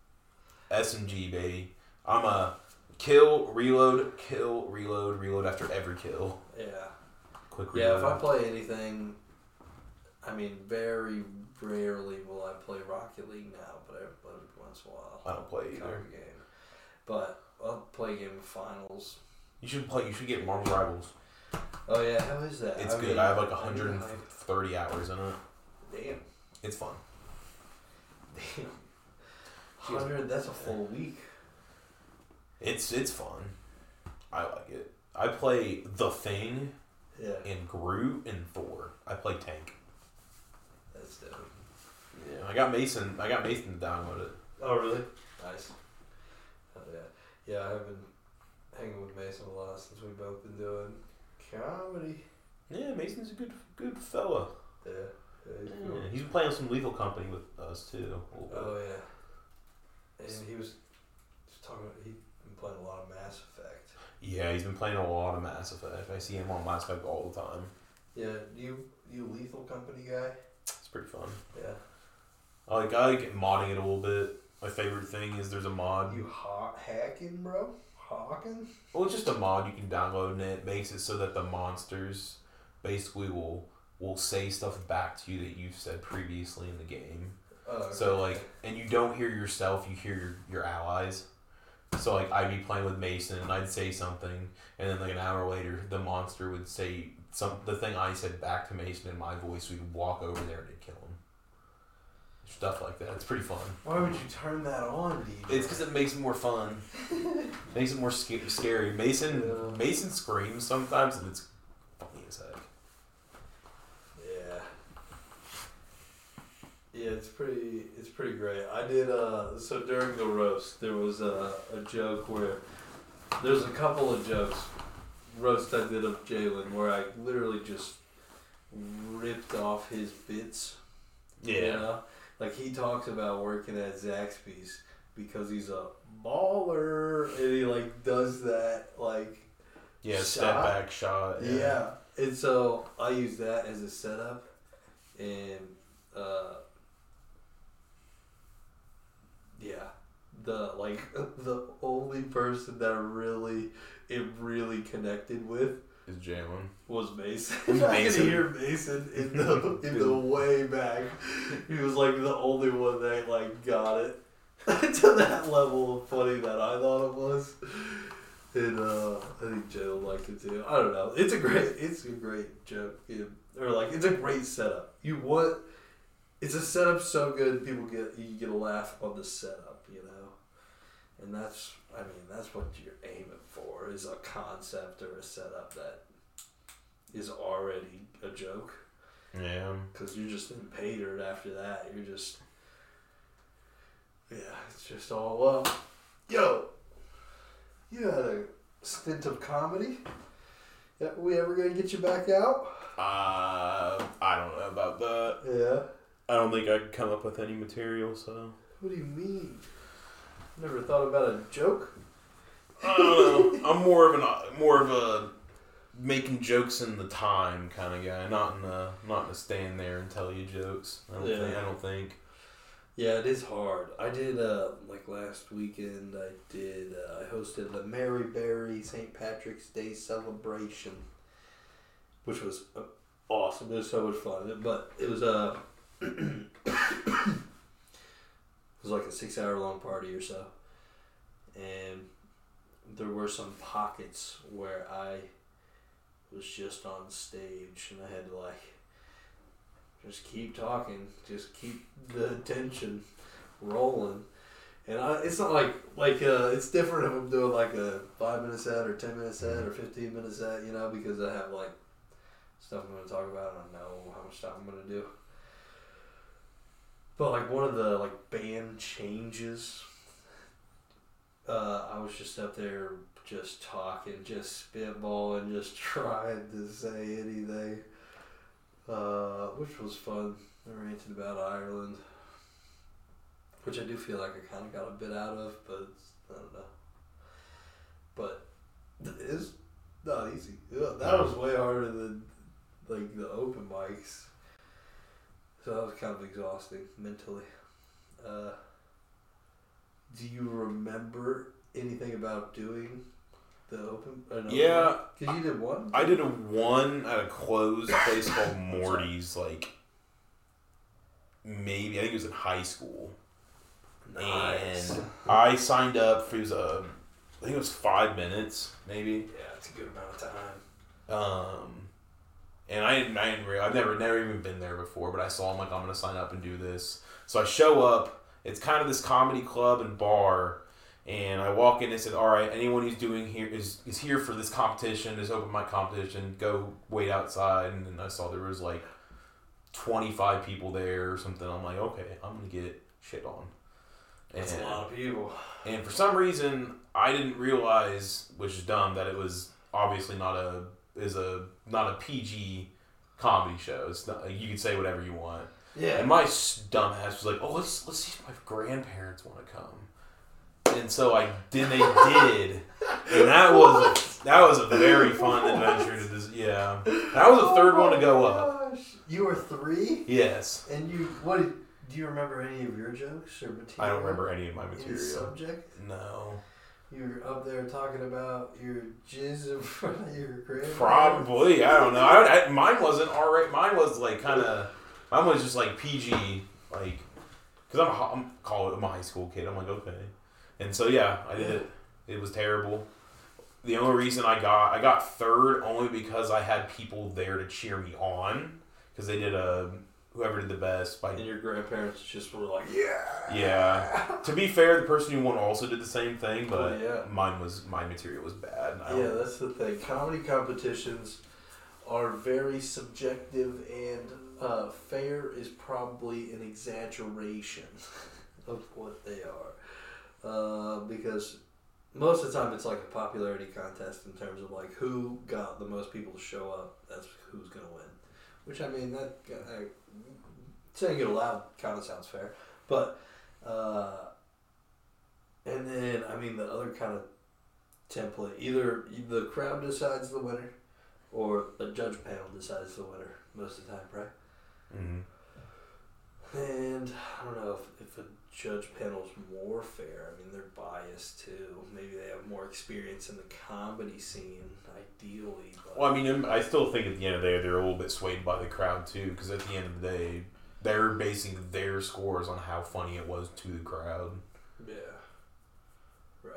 SMG, baby. I'm a kill, reload after every kill. Yeah. Quick Yeah, reload. if I play anything, I mean, very rarely will I play Rocket League now, but every once in a while. I don't play I'll either. cover a game. But I'll play a game of finals. You should play. You should get Marvel Rivals. Oh, yeah, how is that? It's good. mean, I have like I need 130 hours in it. Damn. It's fun. Damn. 100, that's a full week. It's fun. I like it. I play The Thing Yeah, and Groot and Thor. I play tank. that's dope. Yeah, I got Mason to download it. Oh, really? Nice. Oh, yeah. Yeah, I've been hanging with Mason a lot since we've both been doing comedy. Yeah, Mason's a good fella. Yeah. He's Yeah, cool. he's been playing some Lethal Company with us too. A little bit. Oh, yeah. And he was talking about, he'd been playing a lot of Mass Effect. Yeah, he's been playing a lot of Mass Effect. I see him on Mass Effect all the time. Yeah, you Lethal Company guy? It's pretty fun. Yeah. I like modding it a little bit. My favorite thing is there's a mod. You hacking, bro? Hawking? Well, it's just a mod you can download, and it makes it so that the monsters basically will say stuff back to you that you've said previously in the game. Okay. So, like, and you don't hear yourself, you hear your allies. So, like, I'd be playing with Mason, and I'd say something, and then, like, an hour later, the monster would say the thing I said back to Mason in my voice. We'd walk over there and it'd kill him. Stuff like that. It's pretty fun. Why would you turn that on, DJ? It's because it makes it more fun. Makes it more scary. Mason screams sometimes, and it's funny as heck. Yeah. Yeah, it's pretty great. I did so during the roast there was a joke where there's a couple of jokes roast I did of Jalen where I literally just ripped off his bits. Yeah. You know? Like he talks about working at Zaxby's because he's a baller and he like does that like step back shot. Yeah. And so I use that as a setup and the only person that it really connected with is Jalen. Was Mason. I could hear Mason in the way back. He was like the only one that like got it to that level of funny that I thought it was. And I think Jalen liked it too. I don't know. It's a great joke. Or like it's a great setup. It's a setup so good you get a laugh on the setup, you know. And that's what you're aiming for is a concept or a setup that is already a joke. Yeah. Because you're just impaired after that. You're just, it's just all, well, yo, you had a stint of comedy. Yeah, we ever gonna get you back out? I don't know about that. Yeah. I don't think I could come up with any material, so. What do you mean? Never thought about a joke? I don't know. I'm more of a making jokes in the time kind of guy, not in a stand there and tell you jokes. I don't think. Yeah, it is hard. I did like last weekend. I hosted the Mary Berry St. Patrick's Day celebration, which was awesome. It was so much fun. But it was it was like a 6-hour long party or so, and there were some pockets where I was just on stage and I had to like just keep talking, just keep the attention rolling. And it's not like it's different if I'm doing like a 5-minute set or 10-minute set or 15-minute set, you know, because I have like stuff I'm going to talk about and I know how much time I'm going to do. But like one of the like band changes, I was just up there just talking, just spitballing, just trying to say anything, which was fun. I ranted about Ireland, which I do feel like I kind of got a bit out of, but I don't know. But it is not easy. That was way harder than like the open mics. So that was kind of exhausting mentally. Do you remember anything about doing the open? Yeah. Because you did one? I did one at a closed place called Morty's, like, maybe, I think it was in high school. Nice. And I signed up for, I think it was 5 minutes, maybe. Yeah, it's a good amount of time. And I've never even been there before, but I saw him like, I'm going to sign up and do this. So I show up. It's kind of this comedy club and bar. And I walk in and said, all right, anyone who's doing here is here for this competition, this open mic competition, go wait outside. And then I saw there was like 25 people there or something. I'm like, okay, I'm going to get shit on. That's a lot of people. And for some reason, I didn't realize, which is dumb, that it was obviously not a PG comedy show. It's not, you can say whatever you want. Yeah. And my dumb ass was like, oh, let's see if my grandparents want to come. And so they did. And that was a very fun adventure to this. Yeah. That was the third one to go up. gosh. You were 3? Yes. And do you remember any of your jokes or material? I don't remember any of my material. Your subject? No. You were up there talking about your jizz in front of your grandparents? Probably. I don't know. Mine wasn't alright. Mine was like mine was just like PG, like, because I'm a high school kid. I'm like, okay. And so, yeah, I did it. It was terrible. The only reason I got third only because I had people there to cheer me on, because they did whoever did the best. And your grandparents just were like, yeah. Yeah. To be fair, the person who won also did the same thing, but yeah. my material was bad. Yeah, that's the thing. Comedy competitions are very subjective, and fair is probably an exaggeration of what they are. Because most of the time it's like a popularity contest in terms of like who got the most people to show up. That's who's going to win. Which, I mean, saying it aloud kind of sounds fair. But, and then, I mean, the other kind of template, either the crowd decides the winner or a judge panel decides the winner most of the time, right? Mm-hmm. And I don't know if a judge panel's more fair. I mean, they're biased too. Maybe they have more experience in the comedy scene, ideally. But Well, I mean, I still think at the end of the day they're a little bit swayed by the crowd too, because at the end of the day they're basing their scores on how funny it was to the crowd. yeah, right.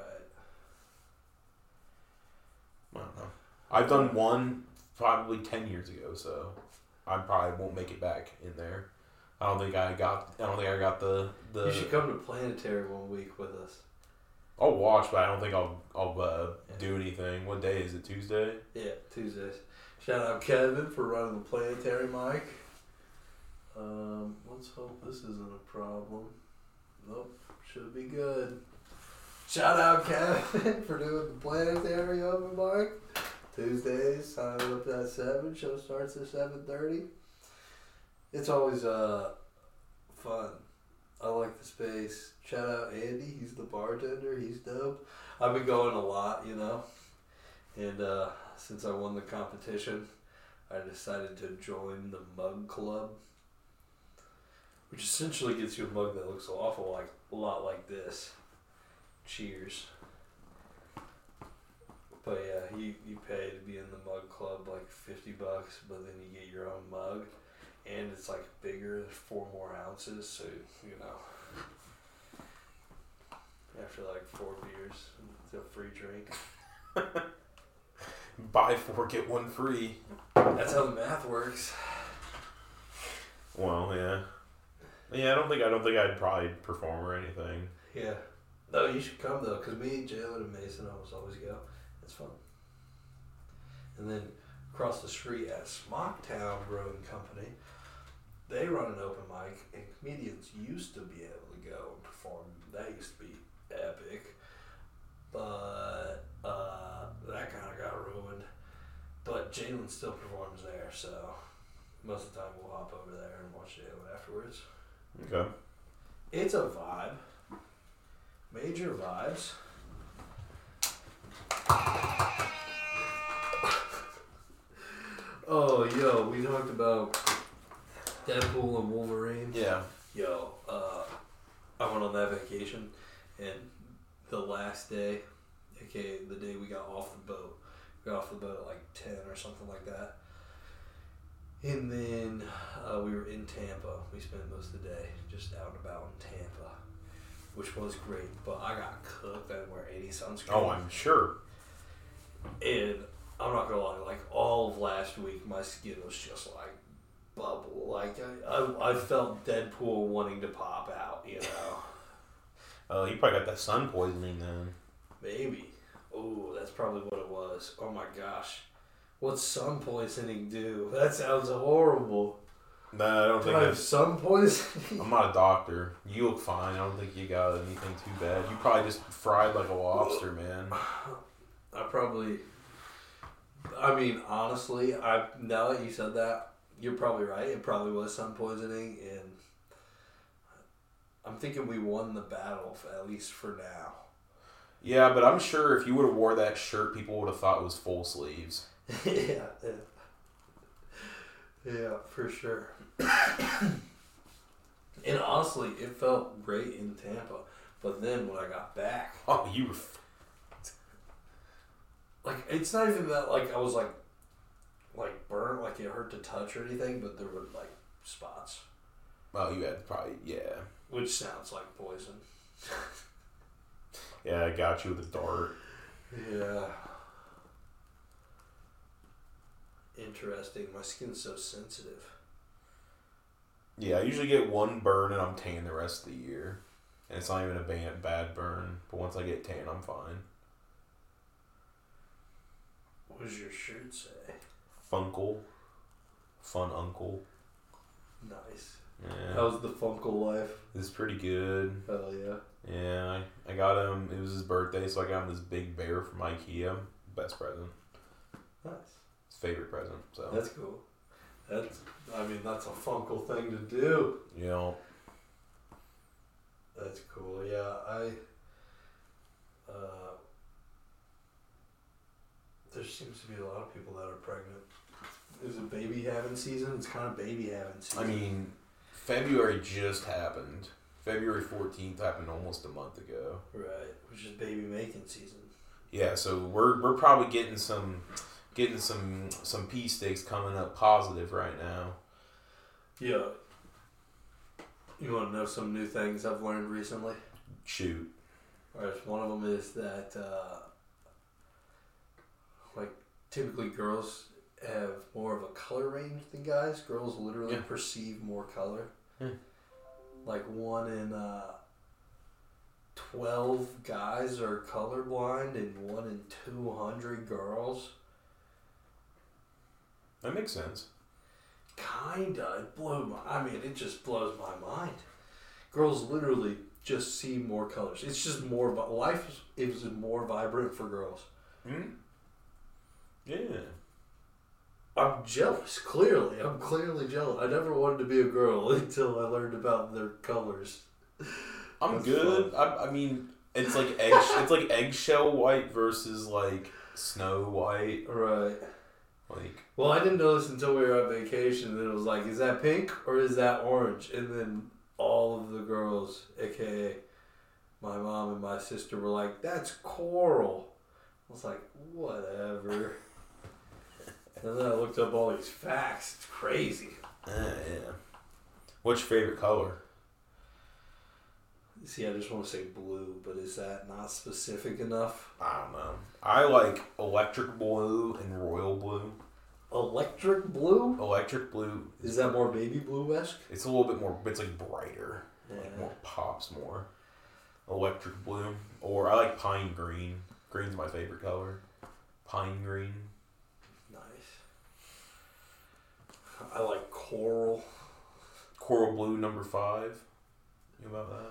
I don't know. I've done one probably 10 years ago, so I probably won't make it back in there. I don't think I got the. You should come to Planetary one week with us. I'll watch, but I don't think I'll do anything. What day is it? Tuesday? Yeah, Tuesdays. Shout out Kevin for running the Planetary mic. Let's hope this isn't a problem. Nope, should be good. Shout out Kevin for doing the Planetary open mic. Tuesdays, sign up at 7. Show starts at 7:30. It's always fun. I like the space. Shout out Andy. He's the bartender. He's dope. I've been going a lot, you know. And since I won the competition, I decided to join the mug club, which essentially gets you a mug that looks a lot like this. Cheers. But yeah, you pay to be in the mug club like $50, but then you get your own mug. And it's like bigger, 4 more ounces, so you know. After like 4 beers, it's a free drink. Buy 4 get 1 free. That's how the math works. Well, yeah. Yeah, I don't think I'd probably perform or anything. Yeah. No, you should come though, because me, Jalen, and Mason always go. It's fun. And then across the street at Smocktown Brewing Company, they run an open mic, and comedians used to be able to go and perform. That used to be epic, but that kind of got ruined. But Jalen still performs there, so most of the time we'll hop over there and watch Jalen afterwards. Okay. It's a vibe. Major vibes. Oh, yo, we talked about Deadpool and Wolverine. Yeah. Yo, I went on that vacation, and the last day, aka the day we got off the boat, we got off the boat at like 10 or something like that. And then we were in Tampa. We spent most of the day just out and about in Tampa, which was great. But I got cooked. I didn't wear any sunscreen. Oh, I'm sure. And I'm not gonna lie, like all of last week, my skin was just like bubble. Like I felt Deadpool wanting to pop out, you know. Oh, you probably got that sun poisoning then. Maybe. Oh, that's probably what it was. Oh my gosh. What's sun poisoning do? That sounds horrible. No, I don't think I have that's... sun poisoning? I'm not a doctor. You look fine. I don't think you got anything too bad. You probably just fried like a lobster, man. I mean, honestly, now that you said that, you're probably right. It probably was sun poisoning, and I'm thinking we won the battle, at least for now. Yeah, but I'm sure if you would have wore that shirt, people would have thought it was full sleeves. Yeah. Yeah, for sure. And honestly, it felt great in Tampa. But then when I got back, Oh, you were... like, it's not even that, like, I was, like burnt, like it hurt to touch or anything, but there were, like, spots. Oh, you had probably... Yeah. Which sounds like poison. Yeah, I got you with a dart. Yeah. Interesting. My skin's so sensitive. Yeah, I usually get one burn and I'm tan the rest of the year. And it's not even a bad burn. But once I get tan, I'm fine. What does your shirt say? Funkle. Fun uncle. Nice. Yeah. How's the Funkle life? It's pretty good. Hell yeah. Yeah, I got him. It was his birthday, so I got him this big bear from IKEA. Best present. Nice. His favorite present. So That's cool. That's a Funkle thing to do. you know, That's cool. Yeah, there seems to be a lot of people that are pregnant. Is it baby having season? It's kind of baby having season. I mean, February just happened. February 14th happened almost a month ago. Right, which is baby making season. Yeah, so we're probably getting some pea sticks coming up positive right now. Yeah. You want to know some new things I've learned recently? Shoot. Alright, one of them is that, like, typically girls have more of a color range than guys. Girls literally perceive more color. Yeah. Like 1 in 12 guys are colorblind and 1 in 200 girls. That makes sense. Kinda. It just blows my mind. Girls literally just see more colors. It's just more, life is more vibrant for girls. Hmm? Yeah. I'm jealous, clearly. I'm clearly jealous. I never wanted to be a girl until I learned about their colors. I'm That's good. I mean, it's like it's like eggshell white versus like snow white. Right. Like, well, I didn't know this until we were on vacation. And it was like, is that pink or is that orange? And then all of the girls, aka my mom and my sister, were like, that's coral. I was like, whatever. And then I looked up all these facts. It's crazy. yeah. What's your favorite color? See, I just want to say blue, but is that not specific enough? I don't know. I like electric blue and royal blue. Electric blue? Electric blue. Is that more baby blue-esque? It's a little bit more, it's like brighter. Yeah. Like more pops more. Electric blue. Or I like pine green. Green's my favorite color. Pine green. Nice. I like coral. Coral blue number 5. You about that?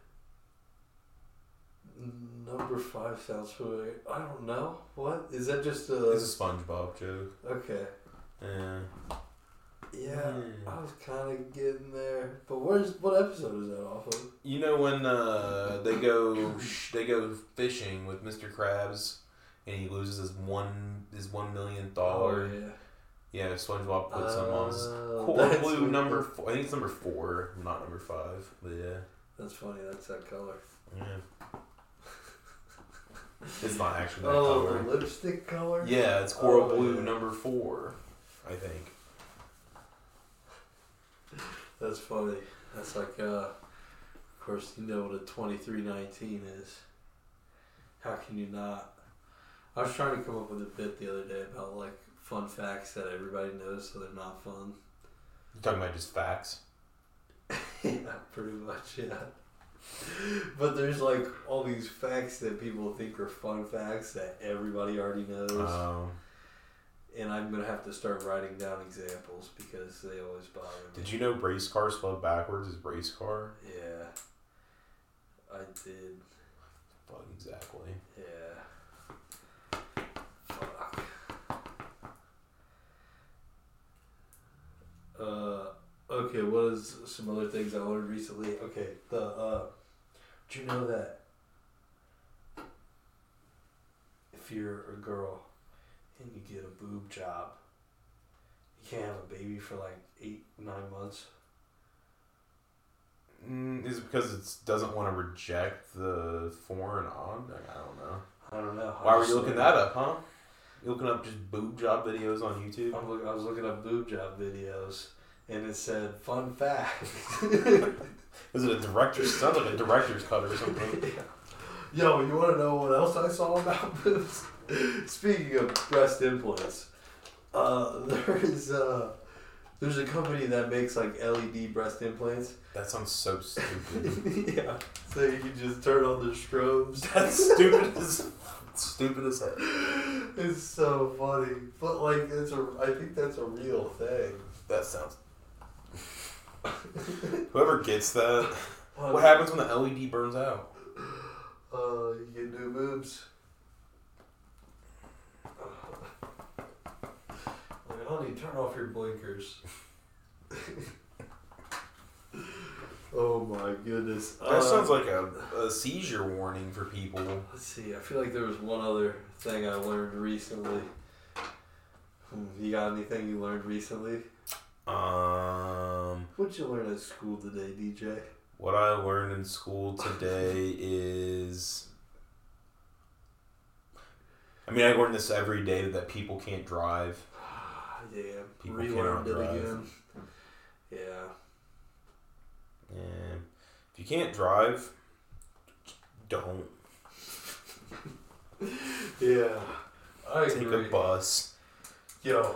Number 5 sounds familiar. I don't know. What? Is that just a... It's a SpongeBob joke. Okay. Yeah. Yeah, I was kind of getting there. But what episode is that off of? You know when they go fishing with Mr. Krabs and he loses his $1 million. Oh, yeah. Yeah, SpongeBob puts him on his coral that's blue funny. number 4. I think it's number 4, not number 5. But yeah. That's funny. That's that color. Yeah. It's not actually that Oh, color. the lipstick color? Yeah, it's coral Oh, blue yeah. number 4, I think. That's funny. That's like, of course, you know what a 2319 is. How can you not? I was trying to come up with a bit the other day about, like, fun facts that everybody knows, so they're not fun. You're talking about just facts? Yeah, pretty much, yeah. But there's, like, all these facts that people think are fun facts that everybody already knows. And I'm going to have to start writing down examples because they always bother me. Did you know race car spelled backwards is race car? Yeah. I did. Fuck, exactly. Yeah. Fuck. Okay, what is some other things I learned recently? Okay, did you know that if you're a girl and you get a boob job, You can't have a baby for like 8-9 months. Is it because it doesn't want to reject the foreign object? I don't know. Why were you looking that up, huh? You looking up just boob job videos on YouTube? I was looking up boob job videos, and it said, fun fact. Is it a director's? Sounds like a director's cut or something. Yeah. Yo, you want to know what else I saw about boobs? Speaking of breast implants, there's a company that makes like LED breast implants. That sounds so stupid. Yeah. So you can just turn on the strobes. That's stupid as hell. It's so funny, but like I think that's a real thing. That sounds. Whoever gets that, what happens when the LED burns out? You get new boobs. Like, honey, turn off your blinkers. Oh my goodness. That sounds like a seizure warning for people. Let's see. I feel like there was one other thing I learned recently. You got anything you learned recently? What'd you learn at school today, DJ? What I learned in school today is... I mean, I learned this every day that people can't drive. Yeah, People relearned cannot it drive. again. Yeah. And if you can't drive, don't. Yeah. I Take agree. a bus. Yo.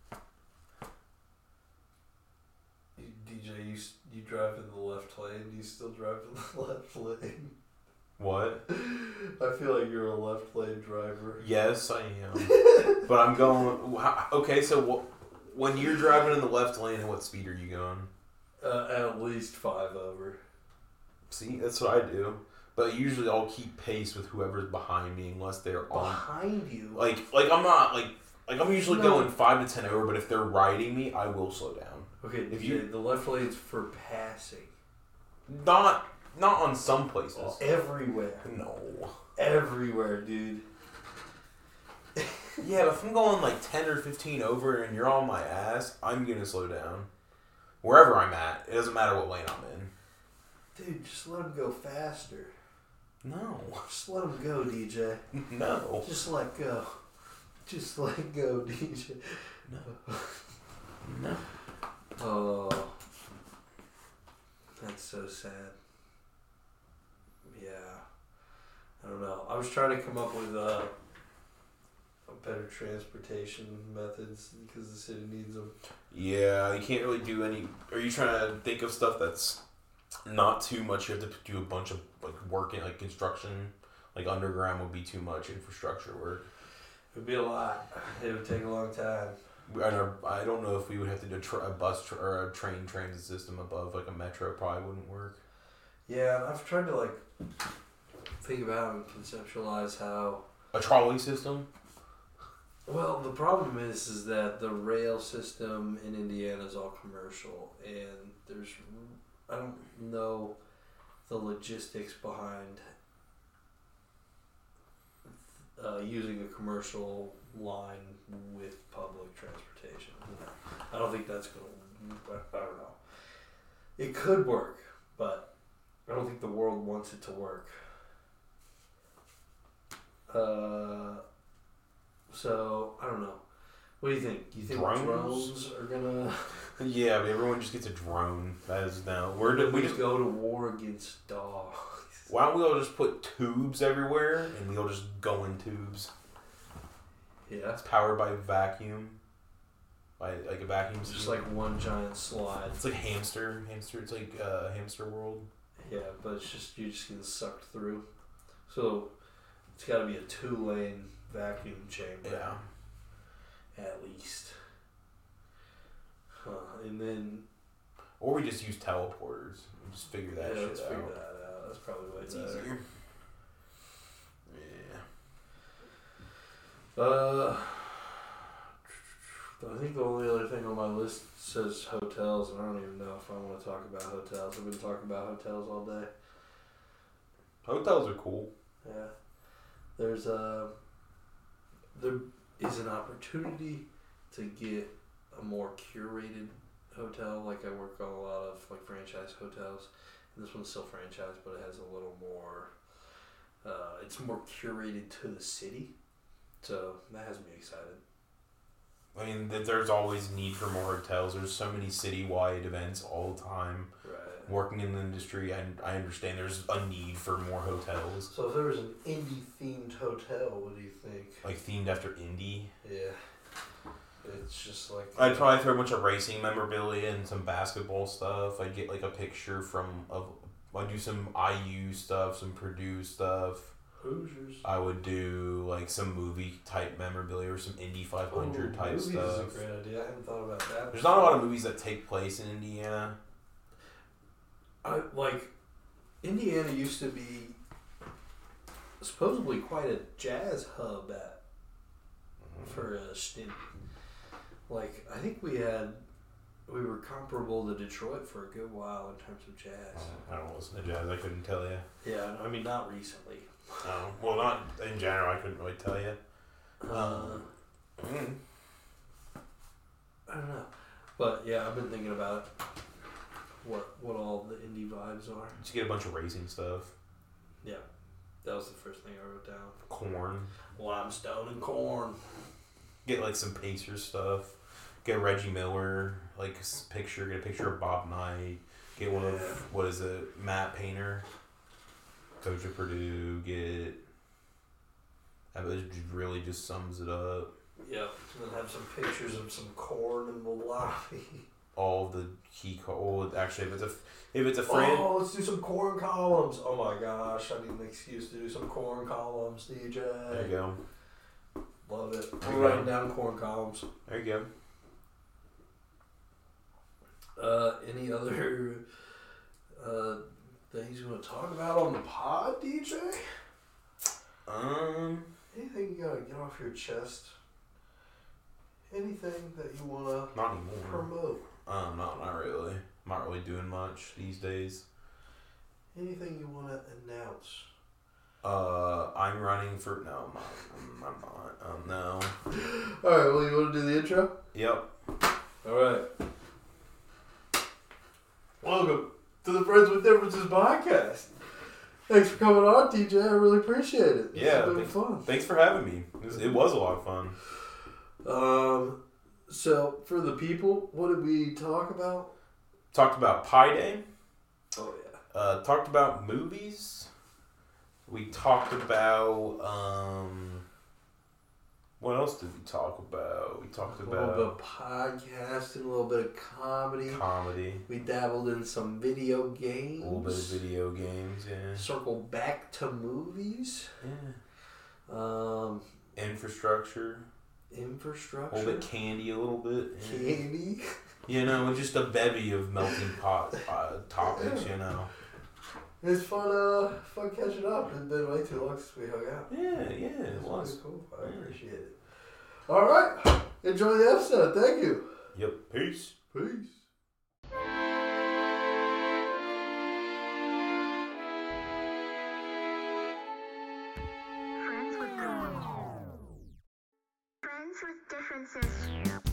DJ, you drive in the left lane. Do you still drive in the left lane? What? I feel like you're a left lane driver. Yes, I am. But I'm going... Okay, so when you're driving in the left lane, what speed are you going? At least 5 over. See, that's what I do. But usually I'll keep pace with whoever's behind me unless they're on... Behind you? Like I'm not... Like I'm usually going 5 to 10 over, but if they're riding me, I will slow down. Okay, If the left lane's for passing. Not on some places. Oh, everywhere. No. Everywhere, dude. Yeah, but if I'm going like 10 or 15 over and you're on my ass, I'm going to slow down. Wherever I'm at. It doesn't matter what lane I'm Dude, just let him go faster. in. No. Just let him go, DJ. No. Just let go. Just let go, DJ. No. Oh. That's so sad. Yeah. I don't know. I was trying to come up with better transportation methods because the city needs them. Yeah, you can't really do any... Are you trying to think of stuff that's not too much? You have to do a bunch of like work in like construction. Like underground would be too much infrastructure work. It would be a lot. It would take a long time. I don't know if we would have to do a bus or a train transit system above like a metro. Probably wouldn't work. Yeah, I've tried to like think about and conceptualize how... A trolley system? Well, the problem is that the rail system in Indiana is all commercial, and I don't know the logistics behind using a commercial line with public transportation. I don't think that's going to... I don't know. It could work, but I don't think the world wants it to work. So, I don't know. What do you think? Do you think drones are going to... Yeah, but everyone just gets a drone. That is now... We just go to war against dogs. Why don't we all just put tubes everywhere and we all just go in tubes? Yeah. It's powered by vacuum. By like a vacuum It's just system. like one giant slide. It's like hamster. It's like Hamster World. Yeah, but it's just you're just getting sucked through. So it's got to be a 2-lane vacuum chamber. Yeah. At least. And then... Or we just use teleporters. We just figure that shit let's out. figure that out. That's probably way It's better. easier. Yeah. I think the only other thing on my list says hotels, and I don't even know if I want to talk about hotels. I've been talking about hotels all day. Hotels are cool. Yeah. There is an opportunity to get a more curated hotel. Like I work on a lot of like franchise hotels, and this one's still franchised, but it has a little more. It's more curated to the city, so that has me excited. I mean, there's always need for more hotels. There's so many citywide events all the time. Right. Working in the industry, I understand there's a need for more hotels. So if there was an indie themed hotel, what do you think? Like themed after indie? Yeah. It's just like... I'd probably throw a bunch of racing memorabilia and some basketball stuff. I'd get like a picture I'd do some IU stuff, some Purdue stuff. Hoosiers. I would do like some movie type memorabilia or some Indy 500 type movies stuff. Is a great idea. I hadn't thought about that. There's not a lot of movies that take place in Indiana. Indiana used to be supposedly quite a jazz hub for a stint. Like, I think we were comparable to Detroit for a good while in terms of jazz. I don't listen to jazz. I couldn't tell you. Yeah, I mean, not recently. Well, not in general. I couldn't really tell you. I don't know, but yeah, I've been thinking about it. What all the indie vibes are. Did you get a bunch of racing stuff? Yeah, that was the first thing I wrote down. Corn. Limestone and corn. Get like some Pacers stuff. Get a Reggie Miller picture. Get a picture of Bob Knight. Get one of Matt Painter, coach of Purdue. That really just sums it up. Yep, and then have some pictures of some corn in the lobby. All of the key actually, if it's a friend. Oh, let's do some corn columns. Oh my gosh, I need an excuse to do some corn columns, DJ. There you go. Love it. We're writing down corn columns. There you go. Any other things you want to talk about on the pod, DJ? Anything you gotta get off your chest? Anything that you wanna not anymore promote? Not really. I'm not really doing much these days. Anything you wanna announce? I'm running for no, I'm not. No. All right. Well, you wanna do the intro? Yep. All right. Welcome to the Friends with Differences podcast. Thanks for coming on, TJ. I really appreciate it. Yeah, it's been fun. Thanks for having me. It was a lot of fun. So for the people, what did we talk about? Talked about Pi Day. Oh yeah. Talked about movies. We talked about what else did we talk about? We talked about a little bit of podcasting, a little bit of comedy. We dabbled in some video games. A little bit of video games, yeah. Circle back to movies. Yeah. Infrastructure. A little bit candy, a little bit. Yeah. Candy. You know, just a bevy of melting pot topics. Yeah. You know. It's fun catching up. It's been way too long since we hung out. Yeah, it was. Really cool. I appreciate it. All right. Enjoy the episode. Thank you. Yep. Peace. Peace. Friends with differences.